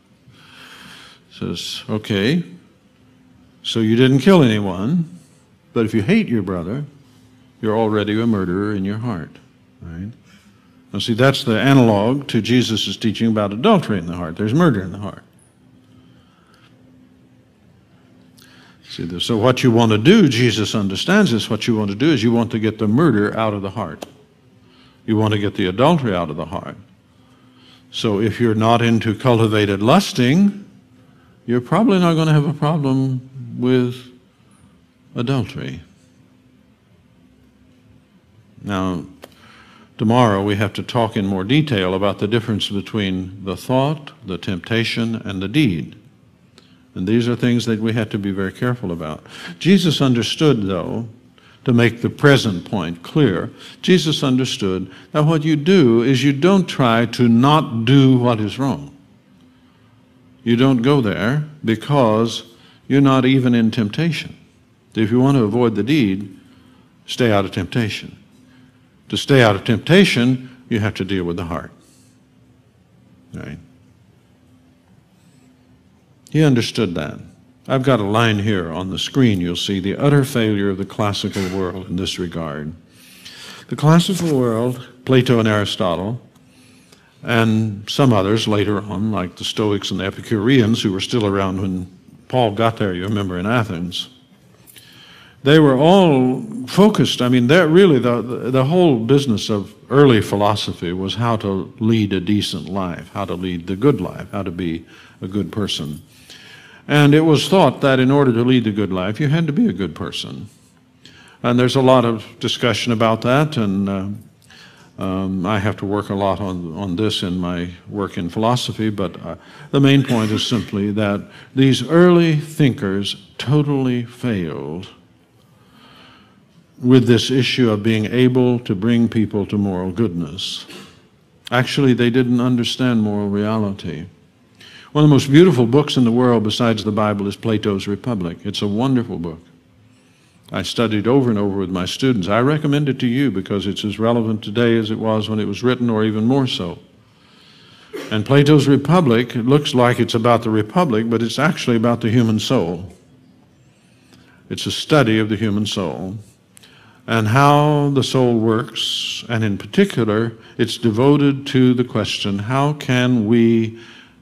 Says, okay, so you didn't kill anyone, but if you hate your brother, you're already a murderer in your heart, right? Now see, that's the analog to Jesus' teaching about adultery in the heart. There's murder in the heart. See, so what you want to do, Jesus understands this, what you want to do is you want to get the murder out of the heart. You want to get the adultery out of the heart. So if you're not into cultivated lusting, you're probably not going to have a problem with adultery. Now, tomorrow we have to talk in more detail about the difference between the thought, the temptation, and the deed. And these are things that we have to be very careful about. Jesus understood, though, to make the present point clear, Jesus understood that what you do is you don't try to not do what is wrong. You don't go there because you're not even in temptation. If you want to avoid the deed, stay out of temptation. To stay out of temptation, you have to deal with the heart. Right? He understood that. I've got a line here on the screen. You'll see the utter failure of the classical world in this regard. The classical world, Plato and Aristotle, and some others later on, like the Stoics and the Epicureans, who were still around when Paul got there, you remember, in Athens, they were all focused. I mean, really the whole business of early philosophy was how to lead a decent life, how to lead the good life, how to be a good person. And it was thought that in order to lead the good life, you had to be a good person. And there's a lot of discussion about that, and I have to work a lot on this in my work in philosophy, but the main point is simply that these early thinkers totally failed with this issue of being able to bring people to moral goodness. Actually, they didn't understand moral reality. One of the most beautiful books in the world besides the Bible is Plato's Republic. It's a wonderful book. I studied over and over with my students. I recommend it to you because it's as relevant today as it was when it was written, or even more so. And Plato's Republic, it looks like it's about the Republic, but it's actually about the human soul. It's a study of the human soul and how the soul works, and in particular, it's devoted to the question, how can we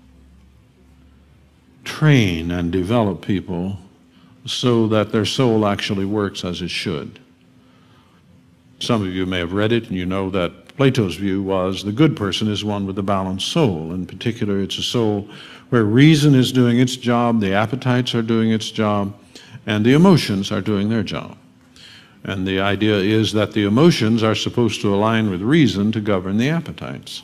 train and develop people so that their soul actually works as it should? Some of you may have read it, and you know that Plato's view was the good person is one with a balanced soul. In particular, it's a soul where reason is doing its job, the appetites are doing its job, and the emotions are doing their job. And the idea is that the emotions are supposed to align with reason to govern the appetites.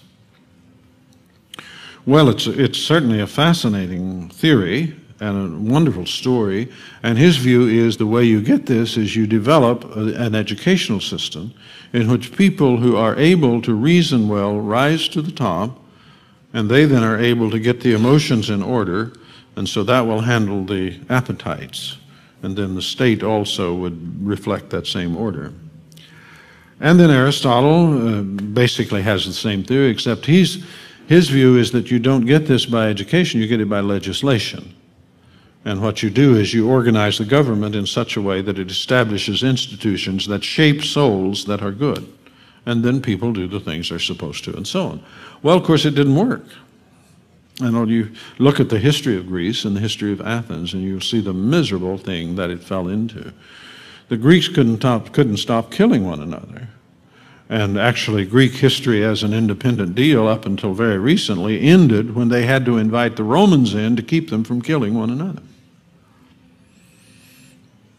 Well, it's certainly a fascinating theory and a wonderful story, and his view is the way you get this is you develop an educational system in which people who are able to reason well rise to the top, and they then are able to get the emotions in order, and so that will handle the appetites, and then the state also would reflect that same order. And then Aristotle basically has the same theory, except his view is that you don't get this by education, you get it by legislation. And what you do is you organize the government in such a way that it establishes institutions that shape souls that are good. And then people do the things they're supposed to, and so on. Well, of course, it didn't work. And you look at the history of Greece and the history of Athens, and you'll see the miserable thing that it fell into. The Greeks couldn't stop killing one another. And actually, Greek history as an independent deal up until very recently ended when they had to invite the Romans in to keep them from killing one another.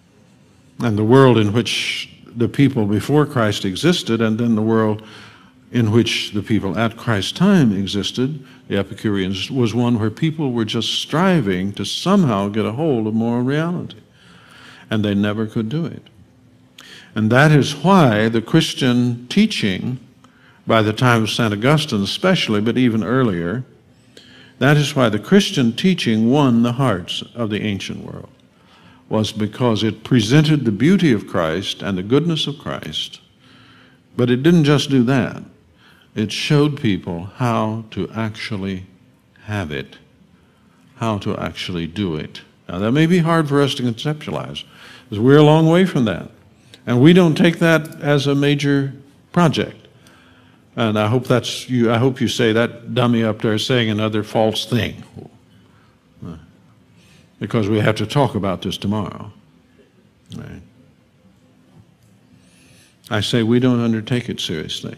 And the world in which the people before Christ existed, and then the world in which the people at Christ's time existed, the Epicureans, was one where people were just striving to somehow get a hold of moral reality, and they never could do it. And that is why the Christian teaching, by the time of St. Augustine especially, but even earlier, that is why the Christian teaching won the hearts of the ancient world, was because it presented the beauty of Christ and the goodness of Christ. But it didn't just do that. It showed people how to actually have it, how to actually do it. Now, that may be hard for us to conceptualize, because we're a long way from that. And we don't take that as a major project. And I hope that's you. I hope you say that dummy up there is saying another false thing, because we have to talk about this tomorrow. Right. I say we don't undertake it seriously.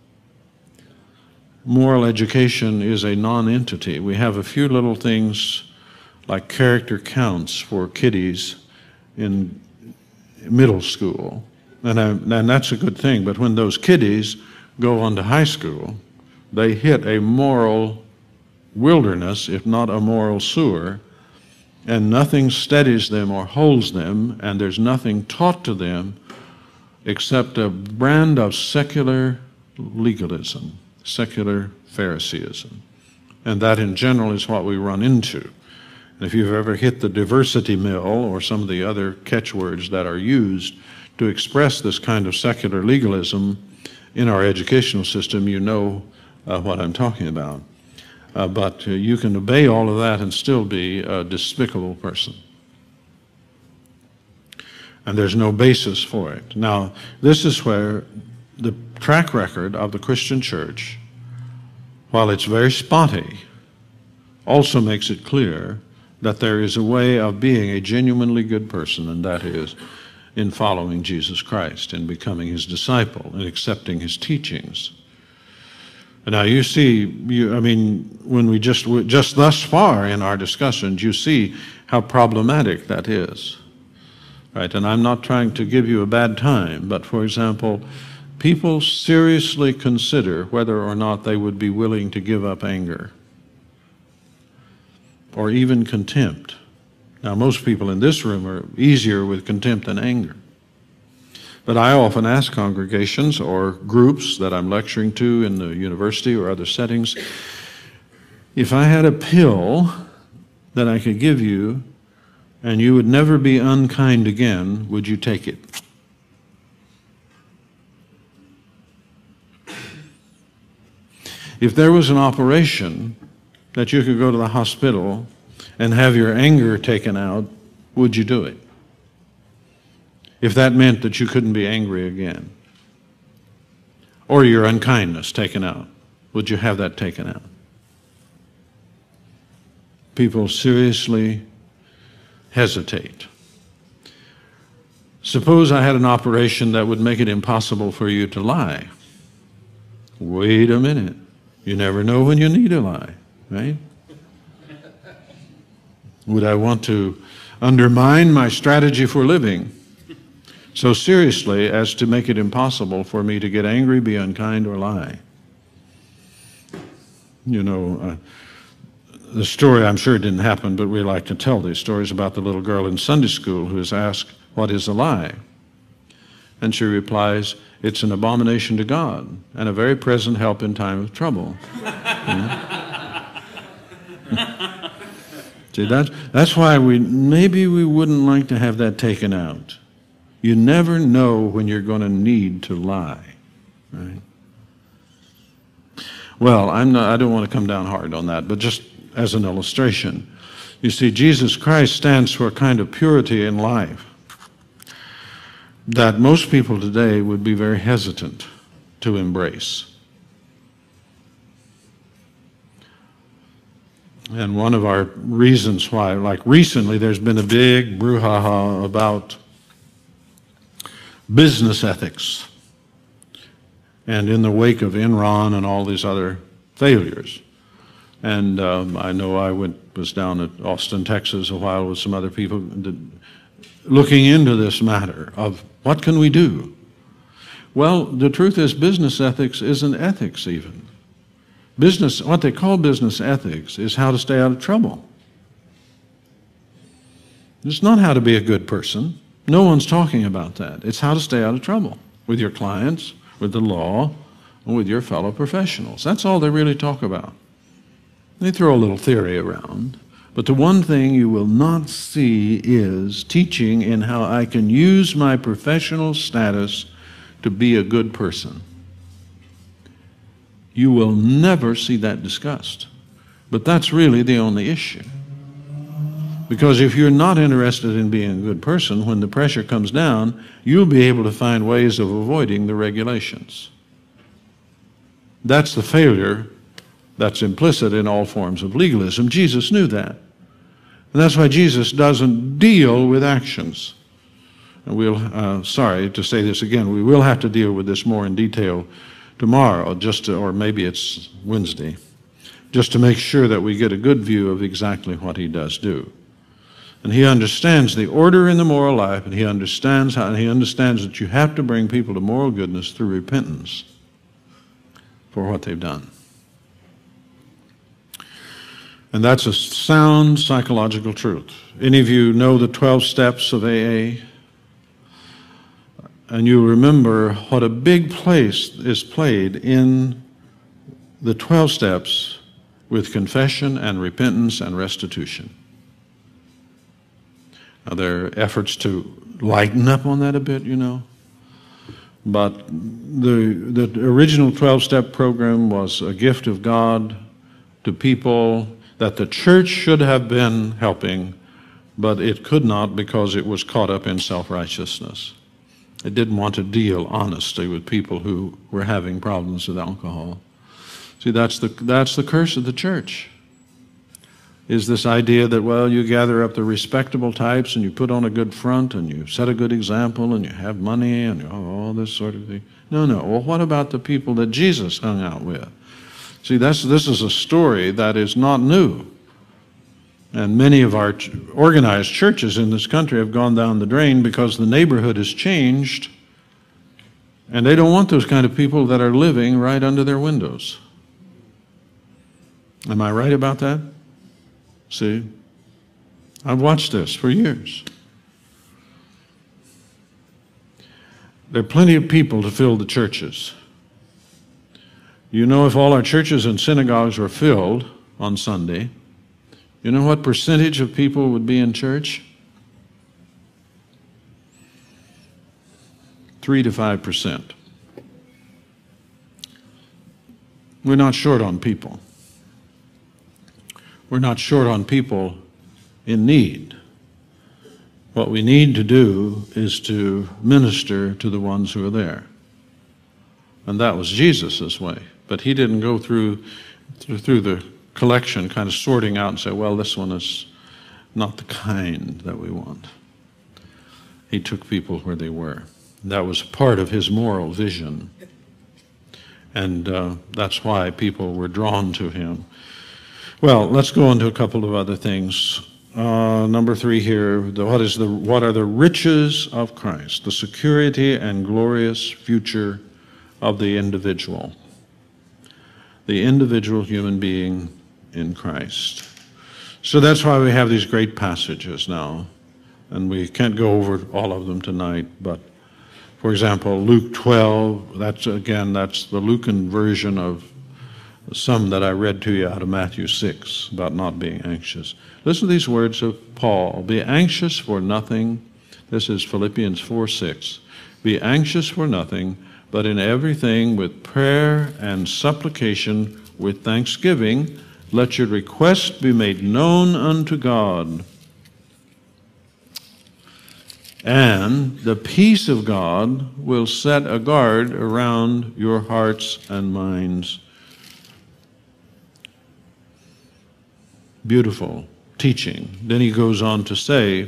Moral education is a non-entity. We have a few little things like character counts for kiddies in middle school, and that's a good thing. But when those kiddies go on to high school, they hit a moral wilderness, if not a moral sewer, and nothing steadies them or holds them, and there's nothing taught to them except a brand of secular legalism, secular Phariseeism. And that in general is what we run into. And if you've ever hit the diversity mill or some of the other catchwords that are used to express this kind of secular legalism in our educational system, you know what I'm talking about. But you can obey all of that and still be a despicable person. And there's no basis for it. Now, this is where the track record of the Christian church, while it's very spotty, also makes it clear that there is a way of being a genuinely good person, and that is in following Jesus Christ and becoming his disciple and accepting his teachings. And now you see, when we just thus far in our discussions, you see how problematic that is. Right? And I'm not trying to give you a bad time, but for example, people seriously consider whether or not they would be willing to give up anger or even contempt. Now, most people in this room are easier with contempt than anger. But I often ask congregations or groups that I'm lecturing to in the university or other settings, if I had a pill that I could give you and you would never be unkind again, would you take it? If there was an operation that you could go to the hospital and have your anger taken out, would you do it? If that meant that you couldn't be angry again, or your unkindness taken out, would you have that taken out? People seriously hesitate. Suppose I had an operation that would make it impossible for you to lie. Wait a minute. You never know when you need to lie, right? Would I want to undermine my strategy for living so seriously as to make it impossible for me to get angry, be unkind, or lie? You know, the story, I'm sure it didn't happen, but we like to tell these stories about the little girl in Sunday school who is asked, "What is a lie?" And she replies, "It's an abomination to God and a very present help in time of trouble." See, that's why maybe we wouldn't like to have that taken out. You never know when you're going to need to lie, right? Well, I don't want to come down hard on that, but just as an illustration, you see, Jesus Christ stands for a kind of purity in life that most people today would be very hesitant to embrace. And one of our reasons why, like recently, there's been a big brouhaha about business ethics, and in the wake of Enron and all these other failures. And I know I was down at Austin, Texas a while with some other people looking into this matter of what can we do? Well, the truth is business ethics isn't ethics even. Business, what they call business ethics is how to stay out of trouble. It's not how to be a good person. No one's talking about that. It's how to stay out of trouble with your clients, with the law, and with your fellow professionals. That's all they really talk about. They throw a little theory around, but the one thing you will not see is teaching in how I can use my professional status to be a good person. You will never see that discussed. But that's really the only issue. Because if you're not interested in being a good person, when the pressure comes down, you'll be able to find ways of avoiding the regulations. That's the failure that's implicit in all forms of legalism. Jesus knew that. And that's why Jesus doesn't deal with actions. And we'll, sorry to say this again, we will have to deal with this more in detail tomorrow, or maybe it's Wednesday, just to make sure that we get a good view of exactly what he does do. And he understands the order in the moral life, and he understands that you have to bring people to moral goodness through repentance for what they've done. And that's a sound psychological truth. Any of you know the 12 steps of AA? And you remember what a big place is played in the 12 steps with confession and repentance and restitution. Now, there are efforts to lighten up on that a bit, you know. But the original 12-step program was a gift of God to people that the church should have been helping, but it could not because it was caught up in self-righteousness. It didn't want to deal honestly with people who were having problems with alcohol. See, that's the curse of the church, is this idea that, well, you gather up the respectable types and you put on a good front and you set a good example and you have money and all this sort of thing. No. Well, what about the people that Jesus hung out with? See, this is a story that is not new. And many of our organized churches in this country have gone down the drain because the neighborhood has changed, and they don't want those kind of people that are living right under their windows. Am I right about that? See? I've watched this for years. There are plenty of people to fill the churches. You know, if all our churches and synagogues were filled on Sunday, you know what percentage of people would be in church? 3 to 5%. We're not short on people. We're not short on people in need. What we need to do is to minister to the ones who are there. And that was Jesus' way. But he didn't go through the collection kind of sorting out and say, well, this one is not the kind that we want. He took people where they were. That was part of his moral vision. And that's why people were drawn to him. Well, let's go on to a couple of other things. Number 3 here, what are the riches of Christ? The security and glorious future of the individual. The individual human being in Christ. So that's why we have these great passages now. And we can't go over all of them tonight, but for example, Luke 12, that's the Lucan version of some that I read to you out of Matthew 6 about not being anxious. Listen to these words of Paul. Be anxious for nothing. This is Philippians 4:6. Be anxious for nothing, but in everything with prayer and supplication with thanksgiving, let your request be made known unto God. And the peace of God will set a guard around your hearts and minds. Beautiful teaching. Then he goes on to say,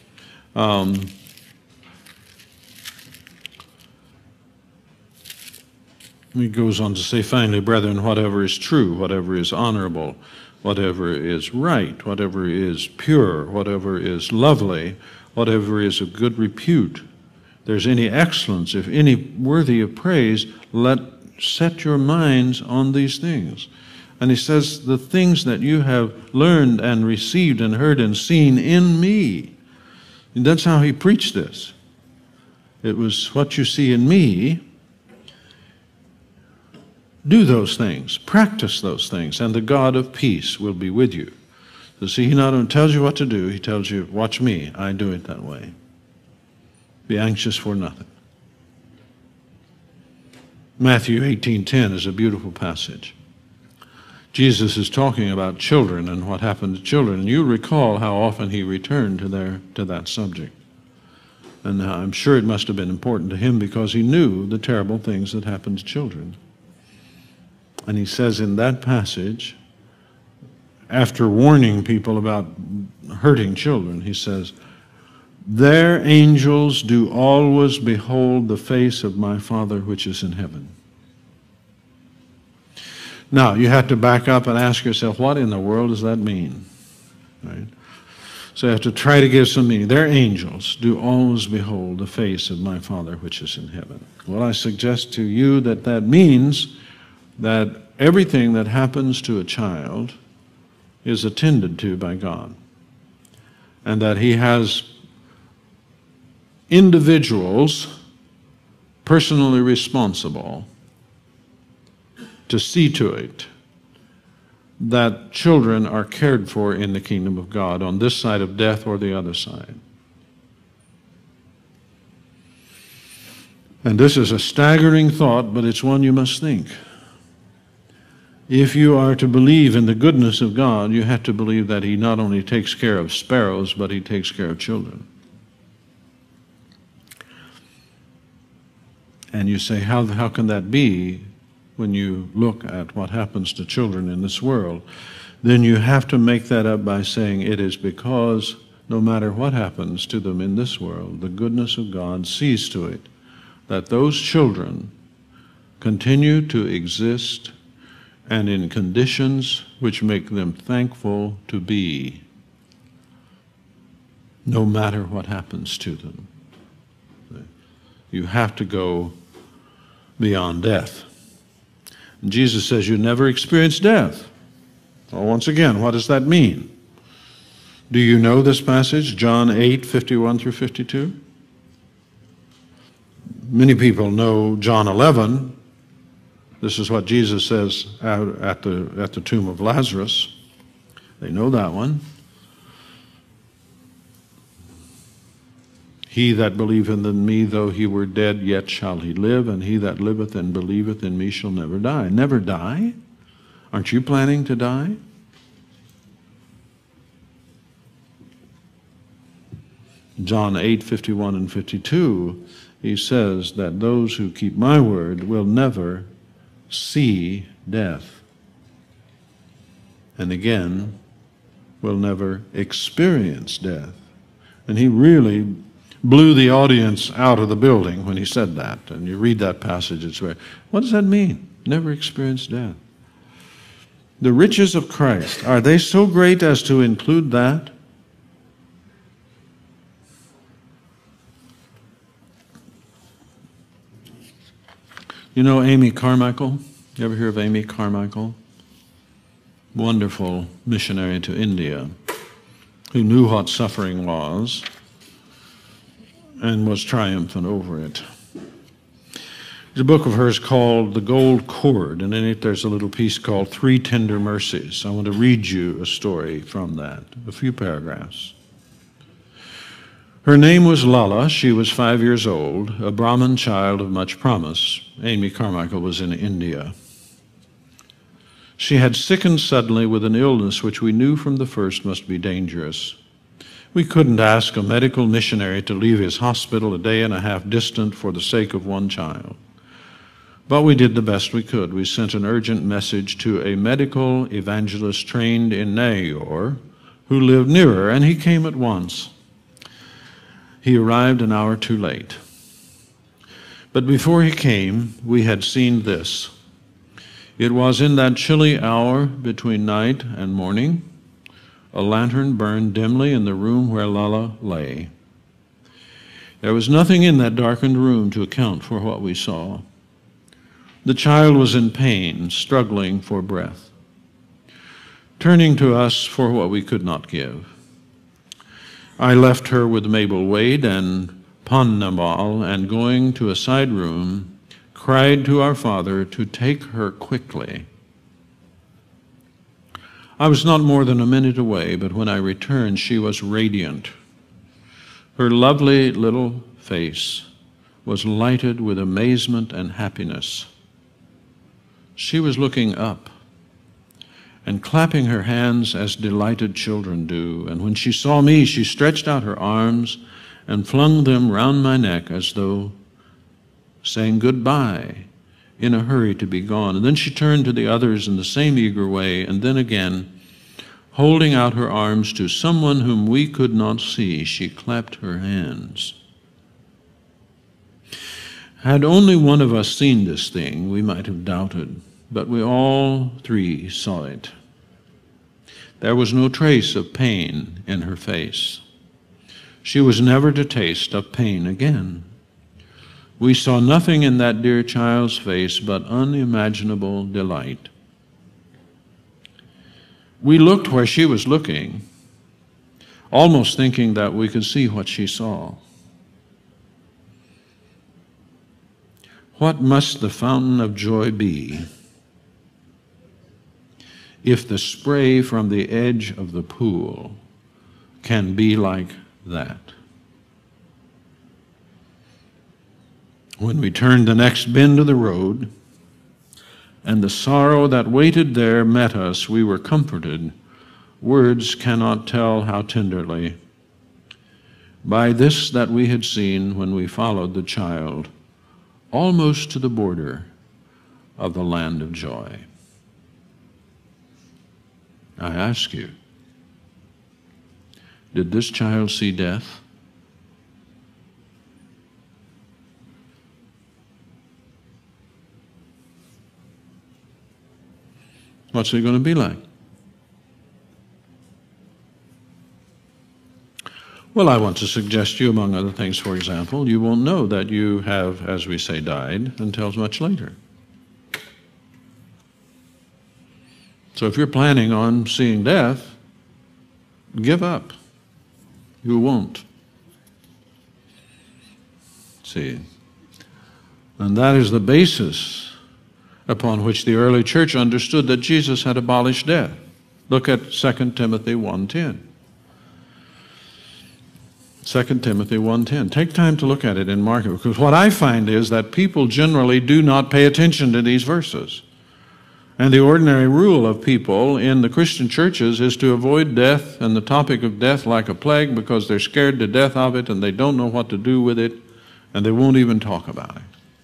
finally, brethren, whatever is true, whatever is honorable, whatever is right, whatever is pure, whatever is lovely, whatever is of good repute, there's any excellence, if any worthy of praise, set your minds on these things. And he says, the things that you have learned and received and heard and seen in me. And that's how he preached this. It was what you see in me. Do those things, practice those things, and the God of peace will be with you. So see, he not only tells you what to do, he tells you, watch me, I do it that way. Be anxious for nothing. Matthew 18:10 is a beautiful passage. Jesus is talking about children and what happened to children. And you recall how often he returned to that subject. And I'm sure it must have been important to him because he knew the terrible things that happened to children. And he says in that passage, after warning people about hurting children, he says, their angels do always behold the face of my Father which is in heaven. Now, you have to back up and ask yourself, what in the world does that mean? Right? So you have to try to give some meaning. Their angels do always behold the face of my Father which is in heaven. Well, I suggest to you that that means that everything that happens to a child is attended to by God, and that he has individuals personally responsible to see to it that children are cared for in the kingdom of God on this side of death or the other side. And this is a staggering thought, but it's one you must think. If you are to believe in the goodness of God, you have to believe that he not only takes care of sparrows, but he takes care of children. And you say, how can that be when you look at what happens to children in this world? Then you have to make that up by saying it is because no matter what happens to them in this world, the goodness of God sees to it that those children continue to exist and in conditions which make them thankful to be, no matter what happens to them. You have to go beyond death. And Jesus says you never experience death. Well, once again, what does that mean? Do you know this passage, John 8:51 through 52? Many people know John 11. This is what Jesus says at the tomb of Lazarus. They know that one. He that believeth in me, though he were dead, yet shall he live, and he that liveth and believeth in me shall never die. Never die? Aren't you planning to die? John 8:51 and 52, he says that those who keep my word will never see death. And again, will never experience death. And he really blew the audience out of the building when he said that. And you read that passage, it's very, what does that mean? Never experience death. The riches of Christ, are they so great as to include that? You know Amy Carmichael? You ever hear of Amy Carmichael? Wonderful missionary to India who knew what suffering was and was triumphant over it. There's a book of hers called The Gold Cord, and in it there's a little piece called Three Tender Mercies. I want to read you a story from that, a few paragraphs. Her name was Lala. She was 5 years old, a Brahmin child of much promise. Amy Carmichael was in India. She had sickened suddenly with an illness which we knew from the first must be dangerous. We couldn't ask a medical missionary to leave his hospital a day and a half distant for the sake of one child. But we did the best we could. We sent an urgent message to a medical evangelist trained in Nayur who lived nearer, and he came at once. He arrived an hour too late. But before he came, we had seen this. It was in that chilly hour between night and morning. A lantern burned dimly in the room where Lala lay. There was nothing in that darkened room to account for what we saw. The child was in pain, struggling for breath, turning to us for what we could not give. I left her with Mabel Wade and Ponnambal, and going to a side room, cried to our Father to take her quickly. I was not more than a minute away, but when I returned, she was radiant. Her lovely little face was lighted with amazement and happiness. She was looking up and clapping her hands as delighted children do, and when she saw me, she stretched out her arms and flung them round my neck as though saying goodbye in a hurry to be gone. And then she turned to the others in the same eager way, and then again, holding out her arms to someone whom we could not see, she clapped her hands. Had only one of us seen this thing, we might have doubted, but we all three saw it. There was no trace of pain in her face. She was never to taste of pain again. We saw nothing in that dear child's face but unimaginable delight. We looked where she was looking, almost thinking that we could see what she saw. What must the fountain of joy be if the spray from the edge of the pool can be like that? When we turned the next bend of the road, and the sorrow that waited there met us, we were comforted. Words cannot tell how tenderly. By this that we had seen when we followed the child, almost to the border of the land of joy. I ask you, did this child see death? What's it going to be like? Well, I want to suggest to you, among other things, for example, you won't know that you have, as we say, died until much later. So if you're planning on seeing death, give up. You won't. See? And that is the basis upon which the early church understood that Jesus had abolished death. Look at 2 Timothy 1:10. 2 Timothy 1:10. Take time to look at it in Mark, because what I find is that people generally do not pay attention to these verses. And the ordinary rule of people in the Christian churches is to avoid death and the topic of death like a plague, because they're scared to death of it and they don't know what to do with it, and they won't even talk about it.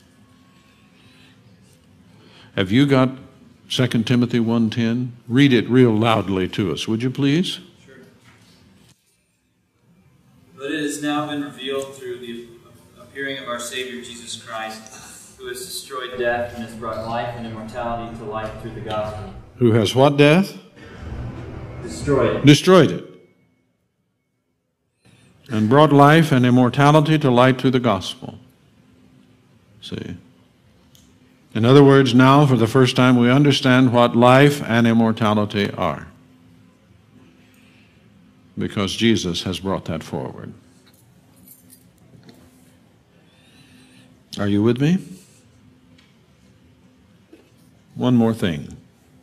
Have you got 2 Timothy 1:10? Read it real loudly to us, would you please? Sure. But it has now been revealed through the appearing of our Savior Jesus Christ, who has destroyed death and has brought life and immortality to light through the gospel. Who has what death? Destroyed it. Destroyed it. And brought life and immortality to light through the gospel. See? In other words, now for the first time we understand what life and immortality are, because Jesus has brought that forward. Are you with me? One more thing.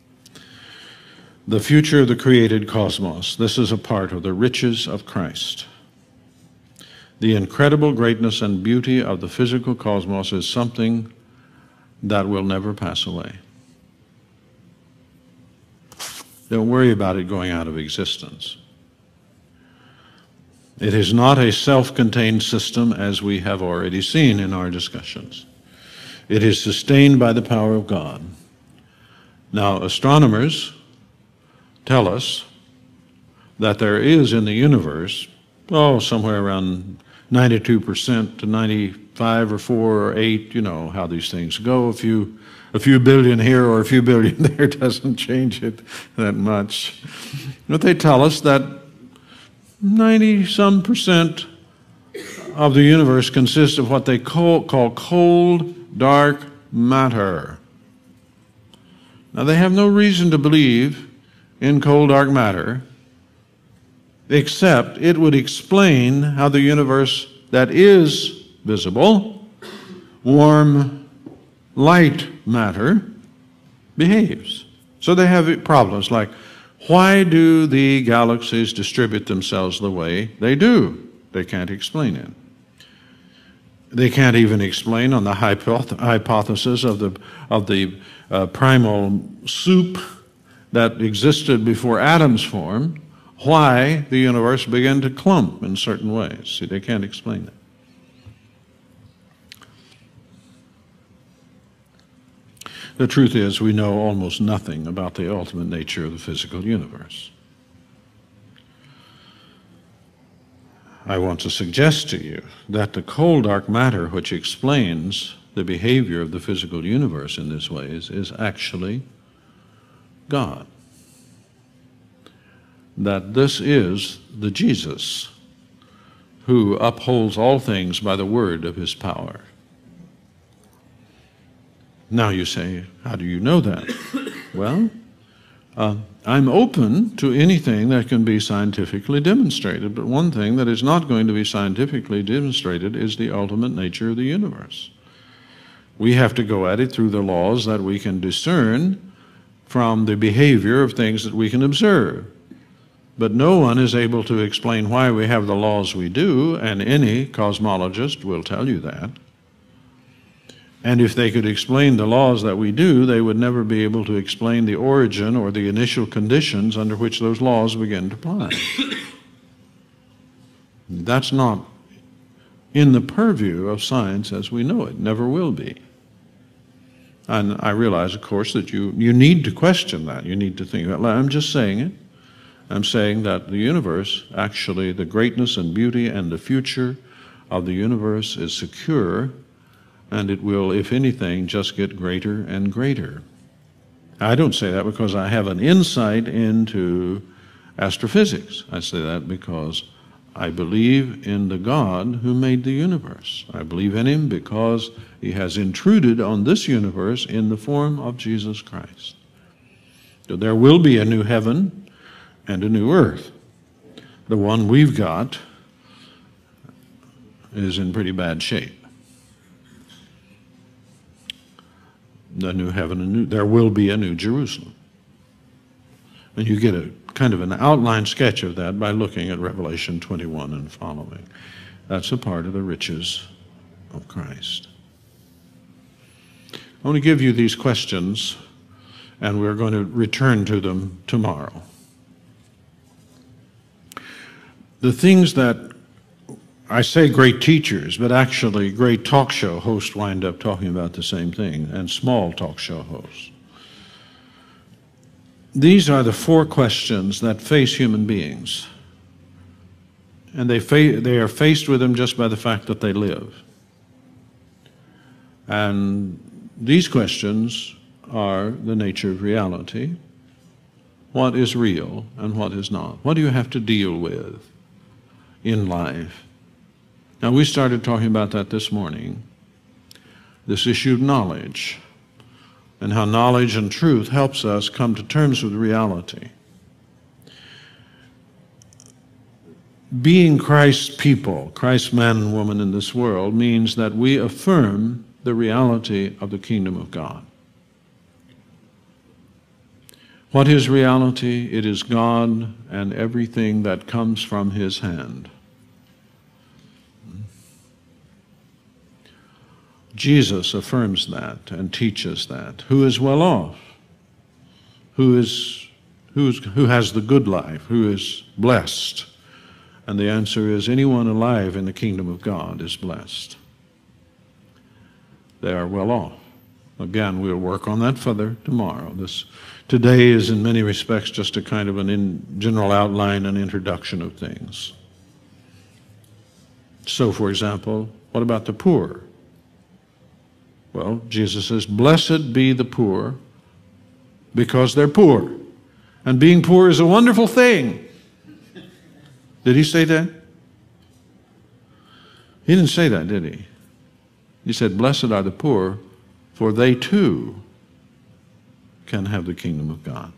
The future of the created cosmos. This is a part of the riches of Christ. The incredible greatness and beauty of the physical cosmos is something that will never pass away. Don't worry about it going out of existence. It is not a self-contained system, as we have already seen in our discussions. It is sustained by the power of God. Now, astronomers tell us that there is in the universe, somewhere around 92% to 95 or 4 or 8, you know how these things go. A few billion here or a few billion there doesn't change it that much. But they tell us that 90-some% of the universe consists of what they call cold, dark matter. Now, they have no reason to believe in cold, dark matter, except it would explain how the universe that is visible, warm, light matter, behaves. So they have problems like, why do the galaxies distribute themselves the way they do? They can't explain it. They can't even explain on the hypothesis of the primal soup that existed before atoms formed, why the universe began to clump in certain ways. See, they can't explain it. The truth is, we know almost nothing about the ultimate nature of the physical universe. I want to suggest to you that the cold, dark matter which explains the behavior of the physical universe in this way is actually God. That this is the Jesus who upholds all things by the word of his power. Now you say, how do you know that? Well, I'm open to anything that can be scientifically demonstrated, but one thing that is not going to be scientifically demonstrated is the ultimate nature of the universe. We have to go at it through the laws that we can discern from the behavior of things that we can observe. But no one is able to explain why we have the laws we do, and any cosmologist will tell you that. And if they could explain the laws that we do, they would never be able to explain the origin or the initial conditions under which those laws begin to apply. That's not in the purview of science as we know it, never will be. And I realize, of course, that you need to question that. You need to think about it. I'm just saying it. I'm saying that the universe, actually the greatness and beauty and the future of the universe is secure, and it will, if anything, just get greater and greater. I don't say that because I have an insight into astrophysics. I say that because I believe in the God who made the universe. I believe in him because he has intruded on this universe in the form of Jesus Christ. So there will be a new heaven and a new earth. The one we've got is in pretty bad shape. The new heaven and there will be a new Jerusalem. And you get a kind of an outline sketch of that by looking at Revelation 21 and following. That's a part of the riches of Christ. I want to give you these questions, and we're going to return to them tomorrow. The things that I say great teachers, but actually great talk show hosts wind up talking about the same thing, and small talk show hosts. These are the four questions that face human beings. And they are faced with them just by the fact that they live. And these questions are the nature of reality. What is real and what is not? What do you have to deal with in life? Now, we started talking about that this morning, this issue of knowledge, and how knowledge and truth helps us come to terms with reality. Being Christ's people, Christ's man and woman in this world, means that we affirm the reality of the kingdom of God. What is reality? It is God and everything that comes from his hand. Jesus affirms that and teaches that. Who is well off? Who has the good life? Who is blessed? And the answer is anyone alive in the kingdom of God is blessed. They are well off. Again, we'll work on that further tomorrow. Today is in many respects just a kind of general outline and introduction of things. So, for example, what about the poor? Well, Jesus says, blessed be the poor because they're poor. And being poor is a wonderful thing. Did he say that? He didn't say that, did he? He said, blessed are the poor, for they too can have the kingdom of God.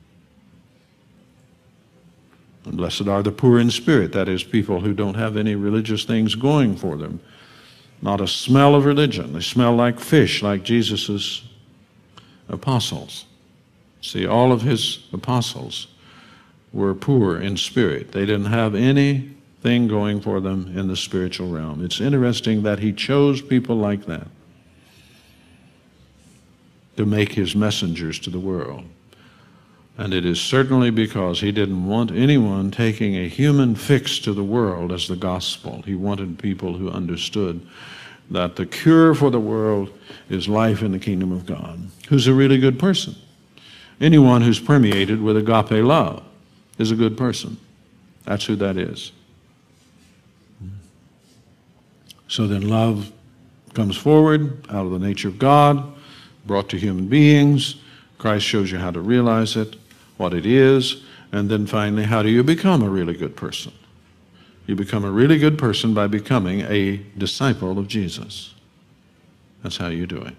And blessed are the poor in spirit, that is, people who don't have any religious things going for them. Not a smell of religion. They smell like fish, like Jesus' apostles. See, all of his apostles were poor in spirit. They didn't have anything going for them in the spiritual realm. It's interesting that he chose people like that to make his messengers to the world. And it is certainly because he didn't want anyone taking a human fix to the world as the gospel. He wanted people who understood that the cure for the world is life in the kingdom of God. Who's a really good person? Anyone who's permeated with agape love is a good person. That's who that is. So then love comes forward out of the nature of God, brought to human beings. Christ shows you how to realize it, what it is, and then finally, how do you become a really good person? You become a really good person by becoming a disciple of Jesus. That's how you do it.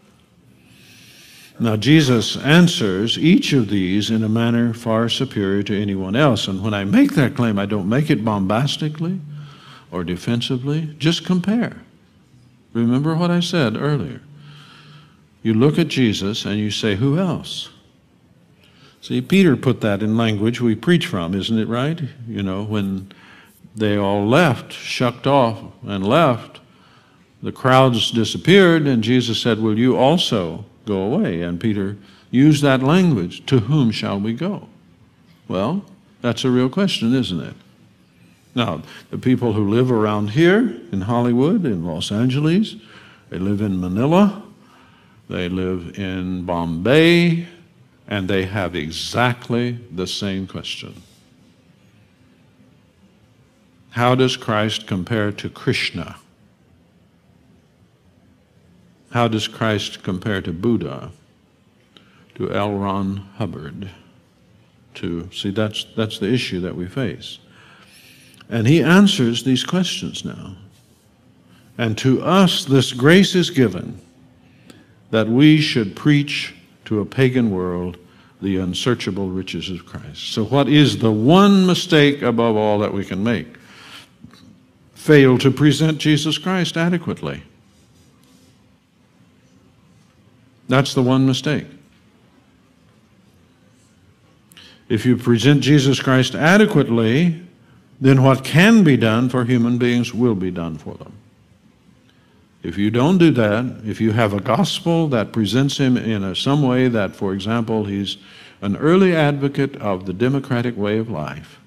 Now, Jesus answers each of these in a manner far superior to anyone else. And when I make that claim, I don't make it bombastically or defensively. Just compare. Remember what I said earlier. You look at Jesus and you say, who else? See, Peter put that in language we preach from, isn't it right? You know, when they all left, shucked off and left, the crowds disappeared, and Jesus said, will you also go away? And Peter used that language, to whom shall we go? Well, that's a real question, isn't it? Now, the people who live around here in Hollywood, in Los Angeles, they live in Manila, they live in Bombay, and they have exactly the same question. How does Christ compare to Krishna? How does Christ compare to Buddha, to L. Ron Hubbard? See, that's the issue that we face. And he answers these questions now. And to us, this grace is given that we should preach to a pagan world the unsearchable riches of Christ. So what is the one mistake above all that we can make? Fail to present Jesus Christ adequately. That's the one mistake. If you present Jesus Christ adequately, then what can be done for human beings will be done for them. If you don't do that, if you have a gospel that presents him in some way that, for example, he's an early advocate of the democratic way of life,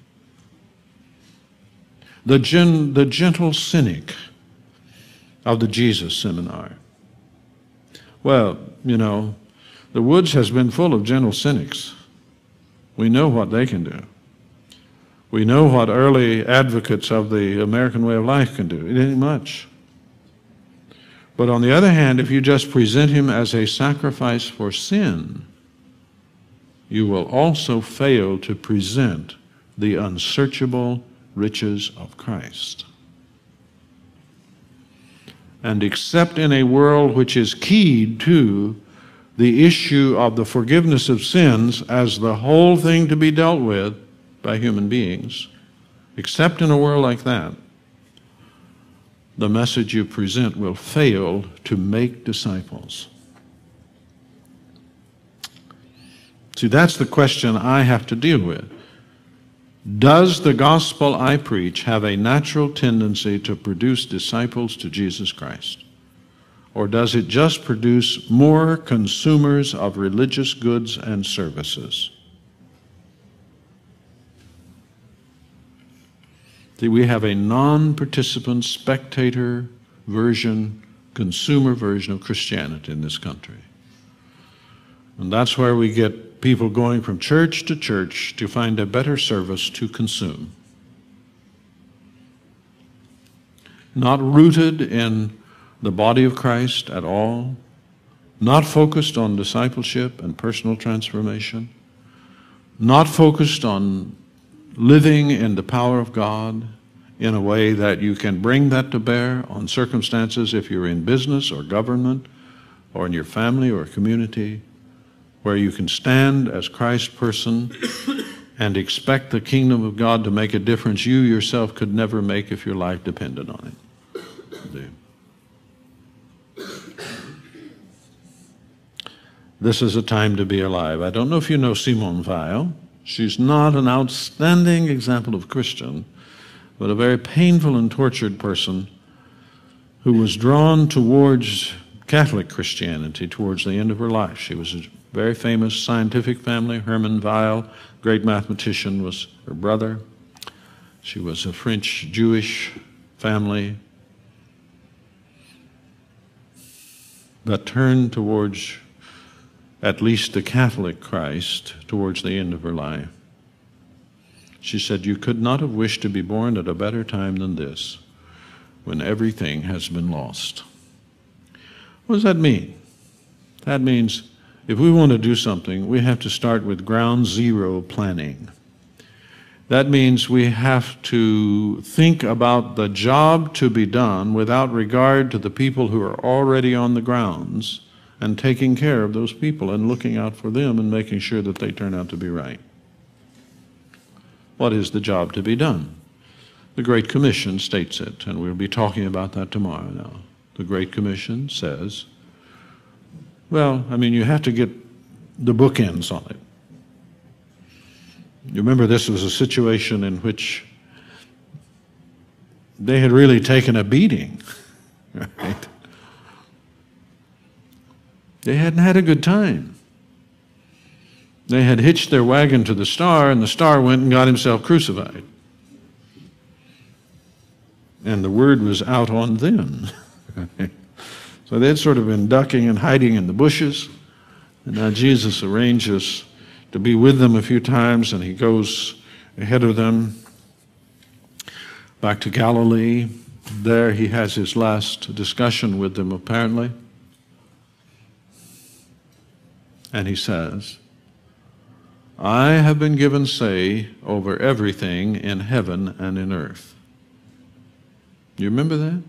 the gentle cynic of the Jesus Seminar. Well, you know, the woods has been full of gentle cynics. We know what they can do. We know what early advocates of the American way of life can do. It ain't much. But on the other hand, if you just present him as a sacrifice for sin, you will also fail to present the unsearchable riches of Christ. And except in a world which is keyed to the issue of the forgiveness of sins as the whole thing to be dealt with by human beings, except in a world like that, the message you present will fail to make disciples. See, that's the question I have to deal with. Does the gospel I preach have a natural tendency to produce disciples to Jesus Christ? Or does it just produce more consumers of religious goods and services? See, we have a non-participant, spectator version, consumer version of Christianity in this country. And that's where we get people going from church to church to find a better service to consume. Not rooted in the body of Christ at all, not focused on discipleship and personal transformation, not focused on living in the power of God in a way that you can bring that to bear on circumstances if you're in business or government or in your family or community, where you can stand as Christ's person and expect the kingdom of God to make a difference you yourself could never make if your life depended on it. This is a time to be alive. I don't know if you know Simone Weil. She's not an outstanding example of Christian, but a very painful and tortured person who was drawn towards Catholic Christianity towards the end of her life. She was a very famous scientific family. Hermann Weil, great mathematician, was her brother. She was a French Jewish family, but turned towards at least the Catholic Christ towards the end of her life. She said, "You could not have wished to be born at a better time than this, when everything has been lost." What does that mean? That means if we want to do something, we have to start with ground zero planning. That means we have to think about the job to be done without regard to the people who are already on the grounds, and taking care of those people and looking out for them and making sure that they turn out to be right. What is the job to be done? The Great Commission states it, and we'll be talking about that tomorrow now. The Great Commission says, well, I mean, you have to get the bookends on it. You remember this was a situation in which they had really taken a beating, right? They hadn't had a good time. They had hitched their wagon to the star, and the star went and got himself crucified. And the word was out on them. So they'd sort of been ducking and hiding in the bushes, and now Jesus arranges to be with them a few times, and he goes ahead of them back to Galilee. There he has his last discussion with them, apparently. And he says, "I have been given say over everything in heaven and in earth." You remember that?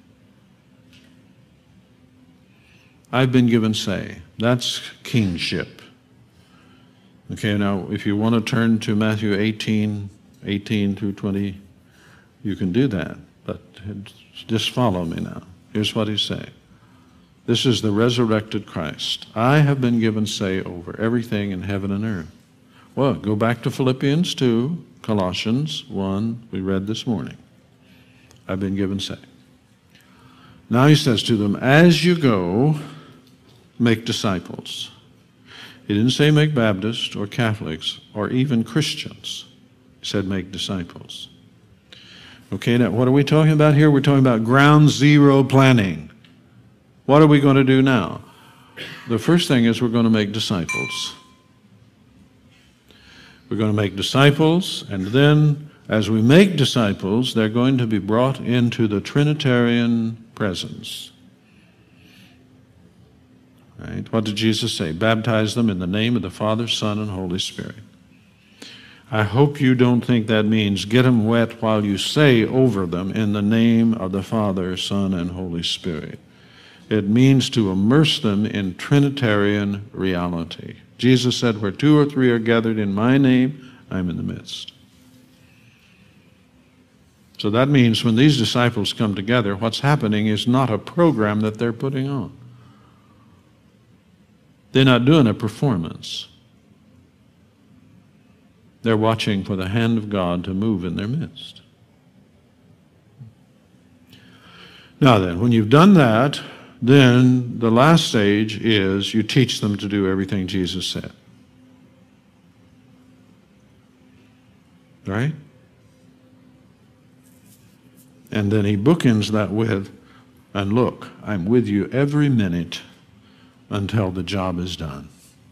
I've been given say. That's kingship. Okay, now if you want to turn to Matthew 18 through 20, you can do that. But just follow me now. Here's what he's saying. This is the resurrected Christ. "I have been given say over everything in heaven and earth." Well, go back to Philippians 2, Colossians 1, we read this morning. I've been given say. Now he says to them, as you go, make disciples. He didn't say make Baptists or Catholics or even Christians. He said make disciples. Okay, now what are we talking about here? We're talking about ground zero planning. What are we going to do now? The first thing is we're going to make disciples. We're going to make disciples, and then as we make disciples, they're going to be brought into the Trinitarian presence. Right? What did Jesus say? Baptize them in the name of the Father, Son, and Holy Spirit. I hope you don't think that means get them wet while you say over them in the name of the Father, Son, and Holy Spirit. It means to immerse them in Trinitarian reality. Jesus said, where 2 or 3 are gathered in my name, I'm in the midst. So that means when these disciples come together, what's happening is not a program that they're putting on. They're not doing a performance. They're watching for the hand of God to move in their midst. Now then, when you've done that, then the last stage is you teach them to do everything Jesus said. Right? And then he bookends that with, and look, I'm with you every minute until the job is done.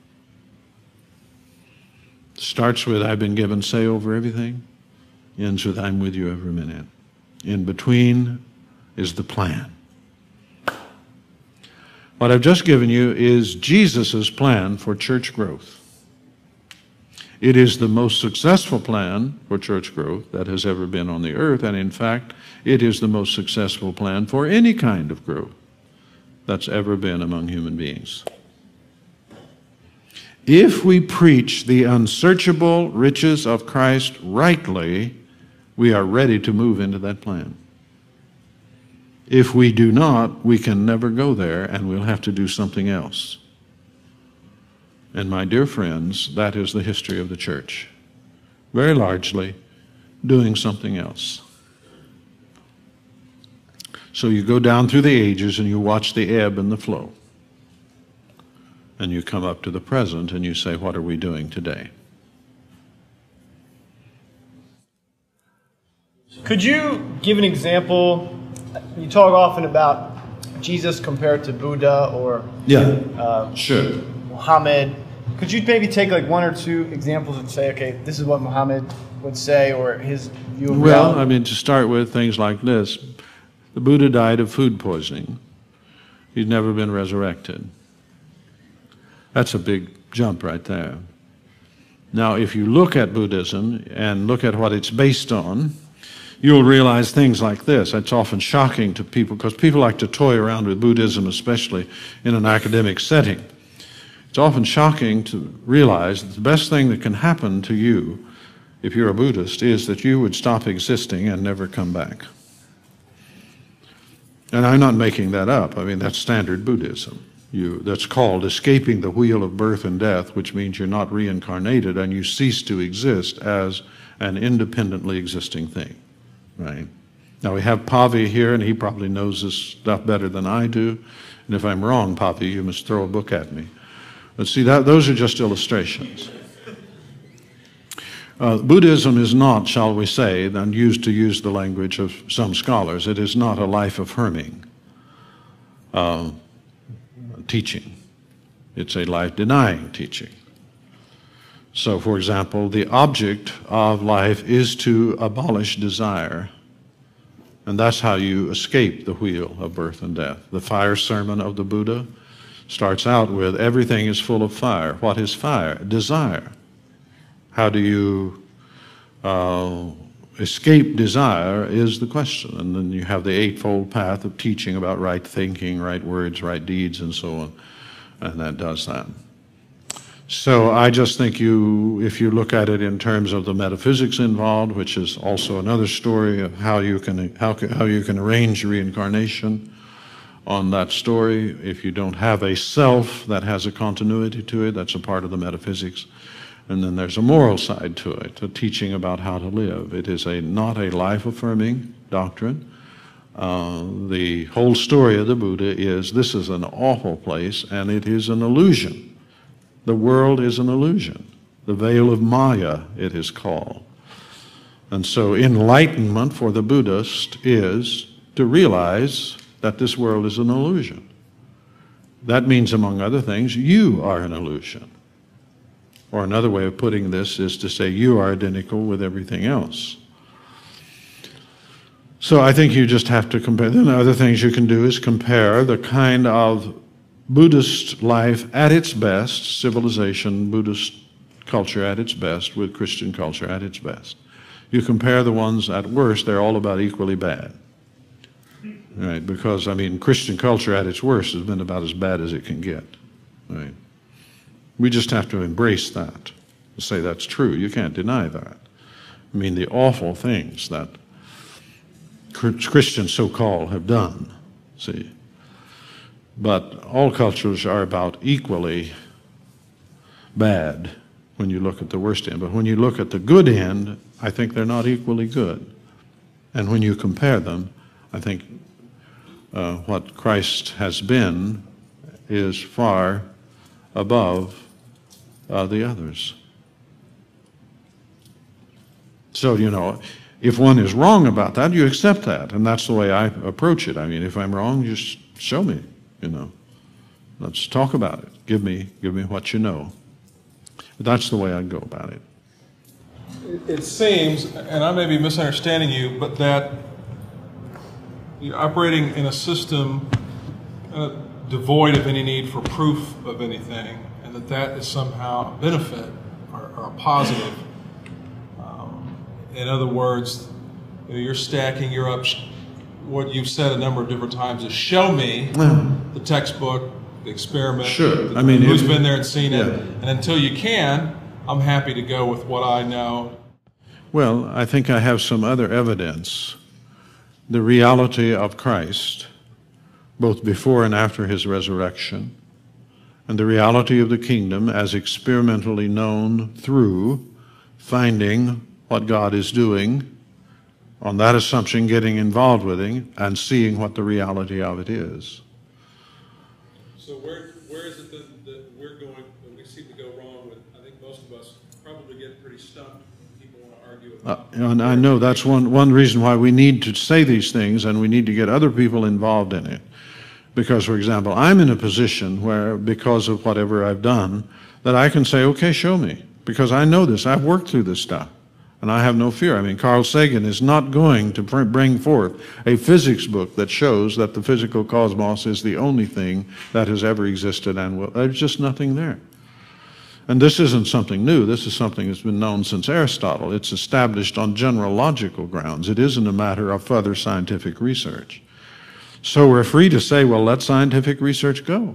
Starts with, I've been given say over everything. Ends with, I'm with you every minute. In between is the plan. What I've just given you is Jesus' plan for church growth. It is the most successful plan for church growth that has ever been on the earth, and in fact, it is the most successful plan for any kind of growth that's ever been among human beings. If we preach the unsearchable riches of Christ rightly, we are ready to move into that plan. If we do not, we can never go there, and we'll have to do something else. And my dear friends, that is the history of the church. Very largely, doing something else. So you go down through the ages and you watch the ebb and the flow. And you come up to the present and you say, what are we doing today? Could you give an example? You talk often about Jesus compared to Buddha or Sure. Muhammad. Could you maybe take like one or two examples and say, okay, this is what Muhammad would say, or his view of reality? Well, I mean, to start with, things like this. The Buddha died of food poisoning. He's never been resurrected. That's a big jump right there. Now, if you look at Buddhism and look at what it's based on, you'll realize things like this. It's often shocking to people because people like to toy around with Buddhism, especially in an academic setting. It's often shocking to realize that the best thing that can happen to you if you're a Buddhist is that you would stop existing and never come back. And I'm not making that up. I mean, that's standard Buddhism. That's called escaping the wheel of birth and death, which means you're not reincarnated and you cease to exist as an independently existing thing, right? Now, we have Pavi here, and he probably knows this stuff better than I do. And if I'm wrong, Pavi, you must throw a book at me. But see, those are just illustrations. Buddhism is not, shall we say, and used to use the language of some scholars, it is not a life-affirming teaching. It's a life-denying teaching. So, for example, the object of life is to abolish desire. And that's how you escape the wheel of birth and death. The fire sermon of the Buddha starts out with, everything is full of fire. What is fire? Desire. How do you escape desire is the question. And then you have the eightfold path of teaching about right thinking, right words, right deeds, and so on. And that does that. So I just think if you look at it in terms of the metaphysics involved, which is also another story of how you can arrange reincarnation on that story. If you don't have a self that has a continuity to it, that's a part of the metaphysics. And then there's a moral side to it, a teaching about how to live. It is not a life-affirming doctrine. The whole story of the Buddha is this is an awful place, and it is an illusion. The world is an illusion. The veil of Maya, it is called. And so enlightenment for the Buddhist is to realize that this world is an illusion. That means, among other things, you are an illusion. Or another way of putting this is to say you are identical with everything else. So I think you just have to compare. Then other things you can do is compare the kind of Buddhist life at its best, civilization, Buddhist culture at its best, with Christian culture at its best. You compare the ones at worst, they're all about equally bad. Right? Because, I mean, Christian culture at its worst has been about as bad as it can get. Right? We just have to embrace that, say that's true. You can't deny that. I mean, the awful things that Christians so-called have done, see. But all cultures are about equally bad when you look at the worst end. But when you look at the good end, I think they're not equally good. And when you compare them, I think what Christ has been is far above the others. So, you know, if one is wrong about that, you accept that. And that's the way I approach it. I mean, if I'm wrong, just show me, you know. Let's talk about it. Give me what you know. But that's the way I'd go about it. It seems, and I may be misunderstanding you, but that you're operating in a system devoid of any need for proof of anything, and that is somehow a benefit or are positive. In other words, you're stacking, you're up. What you've said a number of different times is show me the textbook, the experiment. Sure. I mean, who's been there and seen it. Yeah. And until you can, I'm happy to go with what I know. Well, I think I have some other evidence. The reality of Christ, both before and after his resurrection, and the reality of the kingdom as experimentally known through finding what God is doing, on that assumption getting involved with him, and seeing what the reality of it is. So where is it that we're going, that we seem to go wrong with? I think most of us probably get pretty stumped when people want to argue about it. And I know that's one reason why we need to say these things, and we need to get other people involved in it. Because, for example, I'm in a position where, because of whatever I've done, that I can say, okay, show me. Because I know this. I've worked through this stuff. And I have no fear. I mean, Carl Sagan is not going to bring forth a physics book that shows that the physical cosmos is the only thing that has ever existed and will. There's just nothing there. And this isn't something new. This is something that's been known since Aristotle. It's established on general logical grounds. It isn't a matter of further scientific research. So we're free to say, well, let scientific research go.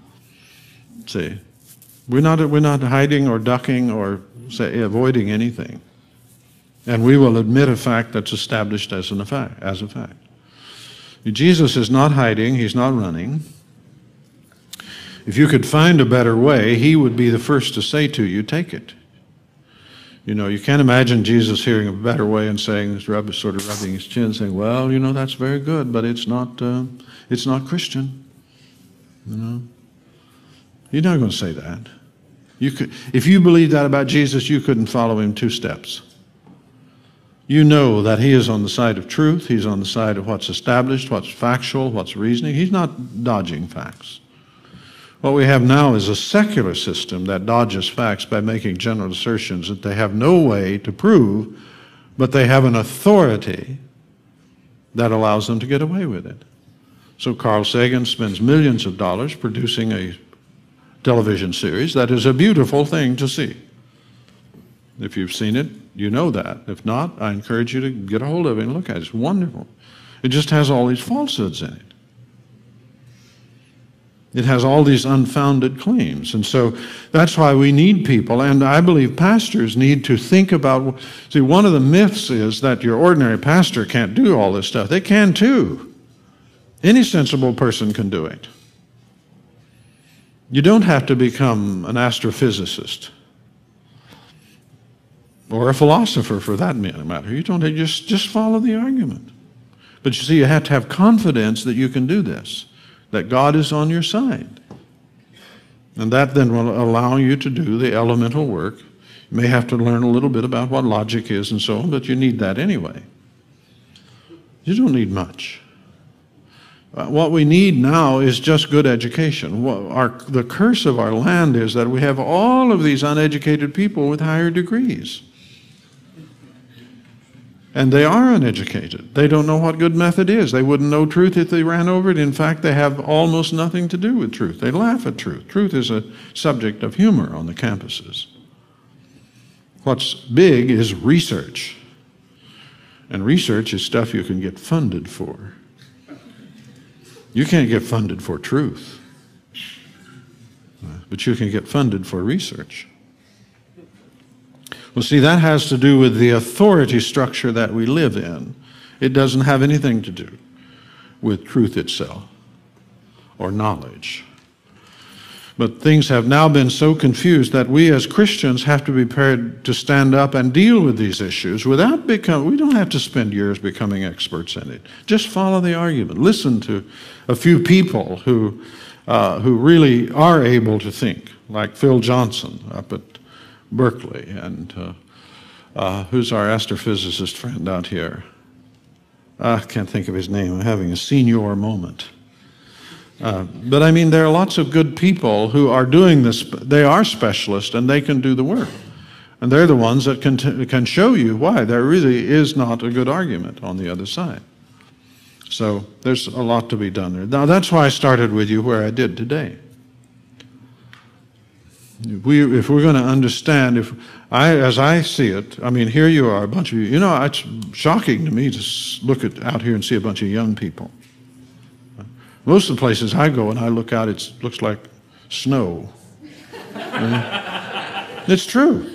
See, we're not hiding or ducking or avoiding anything. And we will admit a fact that's established as a fact. Jesus is not hiding, he's not running. If you could find a better way, he would be the first to say to you, take it. You know, you can't imagine Jesus hearing a better way and saying, sort of rubbing his chin, saying, well, you know, that's very good, but it's not Christian. You know, you're not going to say that. If you believed that about Jesus, you couldn't follow him 2 steps. You know that he is on the side of truth. He's on the side of what's established, what's factual, what's reasoning. He's not dodging facts. What we have now is a secular system that dodges facts by making general assertions that they have no way to prove, but they have an authority that allows them to get away with it. So Carl Sagan spends millions of dollars producing a television series that is a beautiful thing to see. If you've seen it, you know that. If not, I encourage you to get a hold of it and look at it. It's wonderful. It just has all these falsehoods in it. It has all these unfounded claims. And so that's why we need people, and I believe pastors need to think about, see, one of the myths is that your ordinary pastor can't do all this stuff. They can too. Any sensible person can do it. You don't have to become an astrophysicist or a philosopher for that matter. You don't just follow the argument. But you see, you have to have confidence that you can do this, that God is on your side. And that then will allow you to do the elemental work. You may have to learn a little bit about what logic is and so on, but you need that anyway. You don't need much. What we need now is just good education. The curse of our land is that we have all of these uneducated people with higher degrees. And they are uneducated. They don't know what good method is. They wouldn't know truth if they ran over it. In fact, they have almost nothing to do with truth. They laugh at truth. Truth is a subject of humor on the campuses. What's big is research. And research is stuff you can get funded for. You can't get funded for truth, but you can get funded for research. Well, see, that has to do with the authority structure that we live in. It doesn't have anything to do with truth itself or knowledge. But things have now been so confused that we as Christians have to be prepared to stand up and deal with these issues without we don't have to spend years becoming experts in it. Just follow the argument. Listen to a few people who really are able to think, like Phil Johnson up at Berkeley, and who's our astrophysicist friend out here? I can't think of his name. I'm having a senior moment. But I mean, there are lots of good people who are doing this. They are specialists and they can do the work. And they're the ones that can show you why there really is not a good argument on the other side. So there's a lot to be done there. Now that's why I started with you where I did today. If we're going to understand, as I see it, I mean, here you are, a bunch of you. You know, it's shocking to me to look out here and see a bunch of young people. Most of the places I go and I look out, it looks like snow. It's true.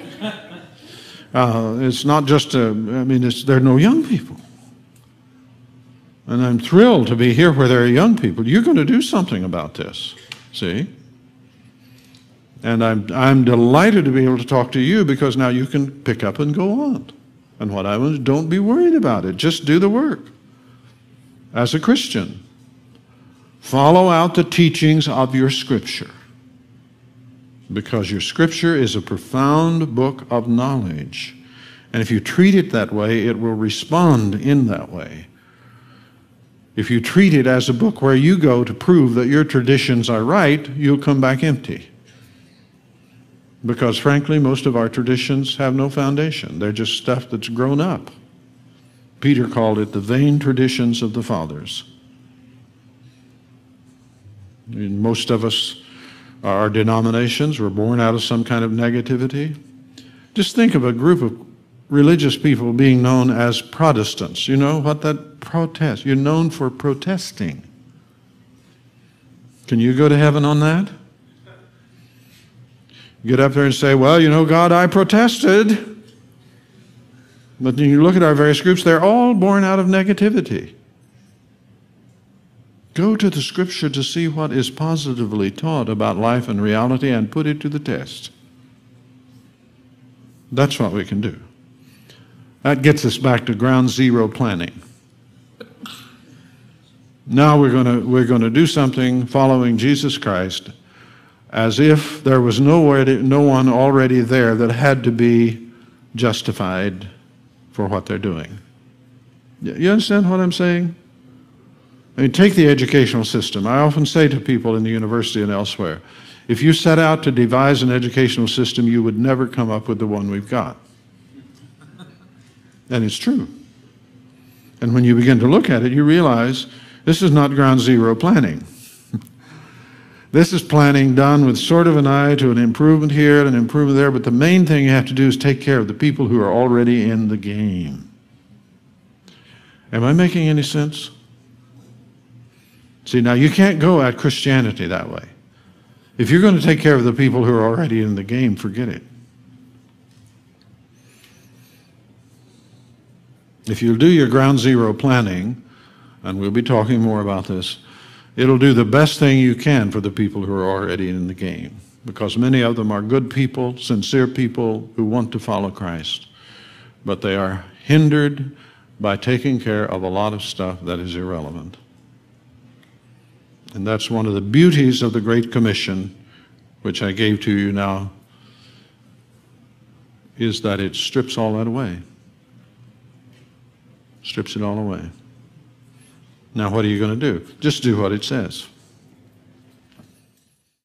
It's not just there are no young people. And I'm thrilled to be here where there are young people. You're going to do something about this, see? And I'm delighted to be able to talk to you because now you can pick up and go on. And what I want, don't be worried about it. Just do the work. As a Christian, follow out the teachings of your Scripture. Because your Scripture is a profound book of knowledge. And if you treat it that way, it will respond in that way. If you treat it as a book where you go to prove that your traditions are right, you'll come back empty. Because frankly, most of our traditions have no foundation. They're just stuff that's grown up. Peter called it the vain traditions of the fathers. I mean, most of us, our denominations were born out of some kind of negativity. Just think of a group of religious people being known as Protestants. You know what that protest? You're known for protesting. Can you go to heaven on that? Get up there and say, well, you know, God, I protested. But then you look at our various groups, they're all born out of negativity. Go to the Scripture to see what is positively taught about life and reality and put it to the test. That's what we can do. That gets us back to ground zero planning. Now we're going to do something following Jesus Christ as if there was no one already there that had to be justified for what they're doing. You understand what I'm saying? I mean, take the educational system. I often say to people in the university and elsewhere, if you set out to devise an educational system, you would never come up with the one we've got. And it's true. And when you begin to look at it, you realize this is not ground zero planning. This is planning done with sort of an eye to an improvement here and an improvement there, but the main thing you have to do is take care of the people who are already in the game. Am I making any sense? See, now you can't go at Christianity that way. If you're going to take care of the people who are already in the game, forget it. If you'll do your ground zero planning, and we'll be talking more about this, it'll do the best thing you can for the people who are already in the game, because many of them are good people, sincere people who want to follow Christ, but they are hindered by taking care of a lot of stuff that is irrelevant. And that's one of the beauties of the Great Commission, which I gave to you now, is that it strips all that away. Strips it all away. Now, what are you going to do? Just do what it says.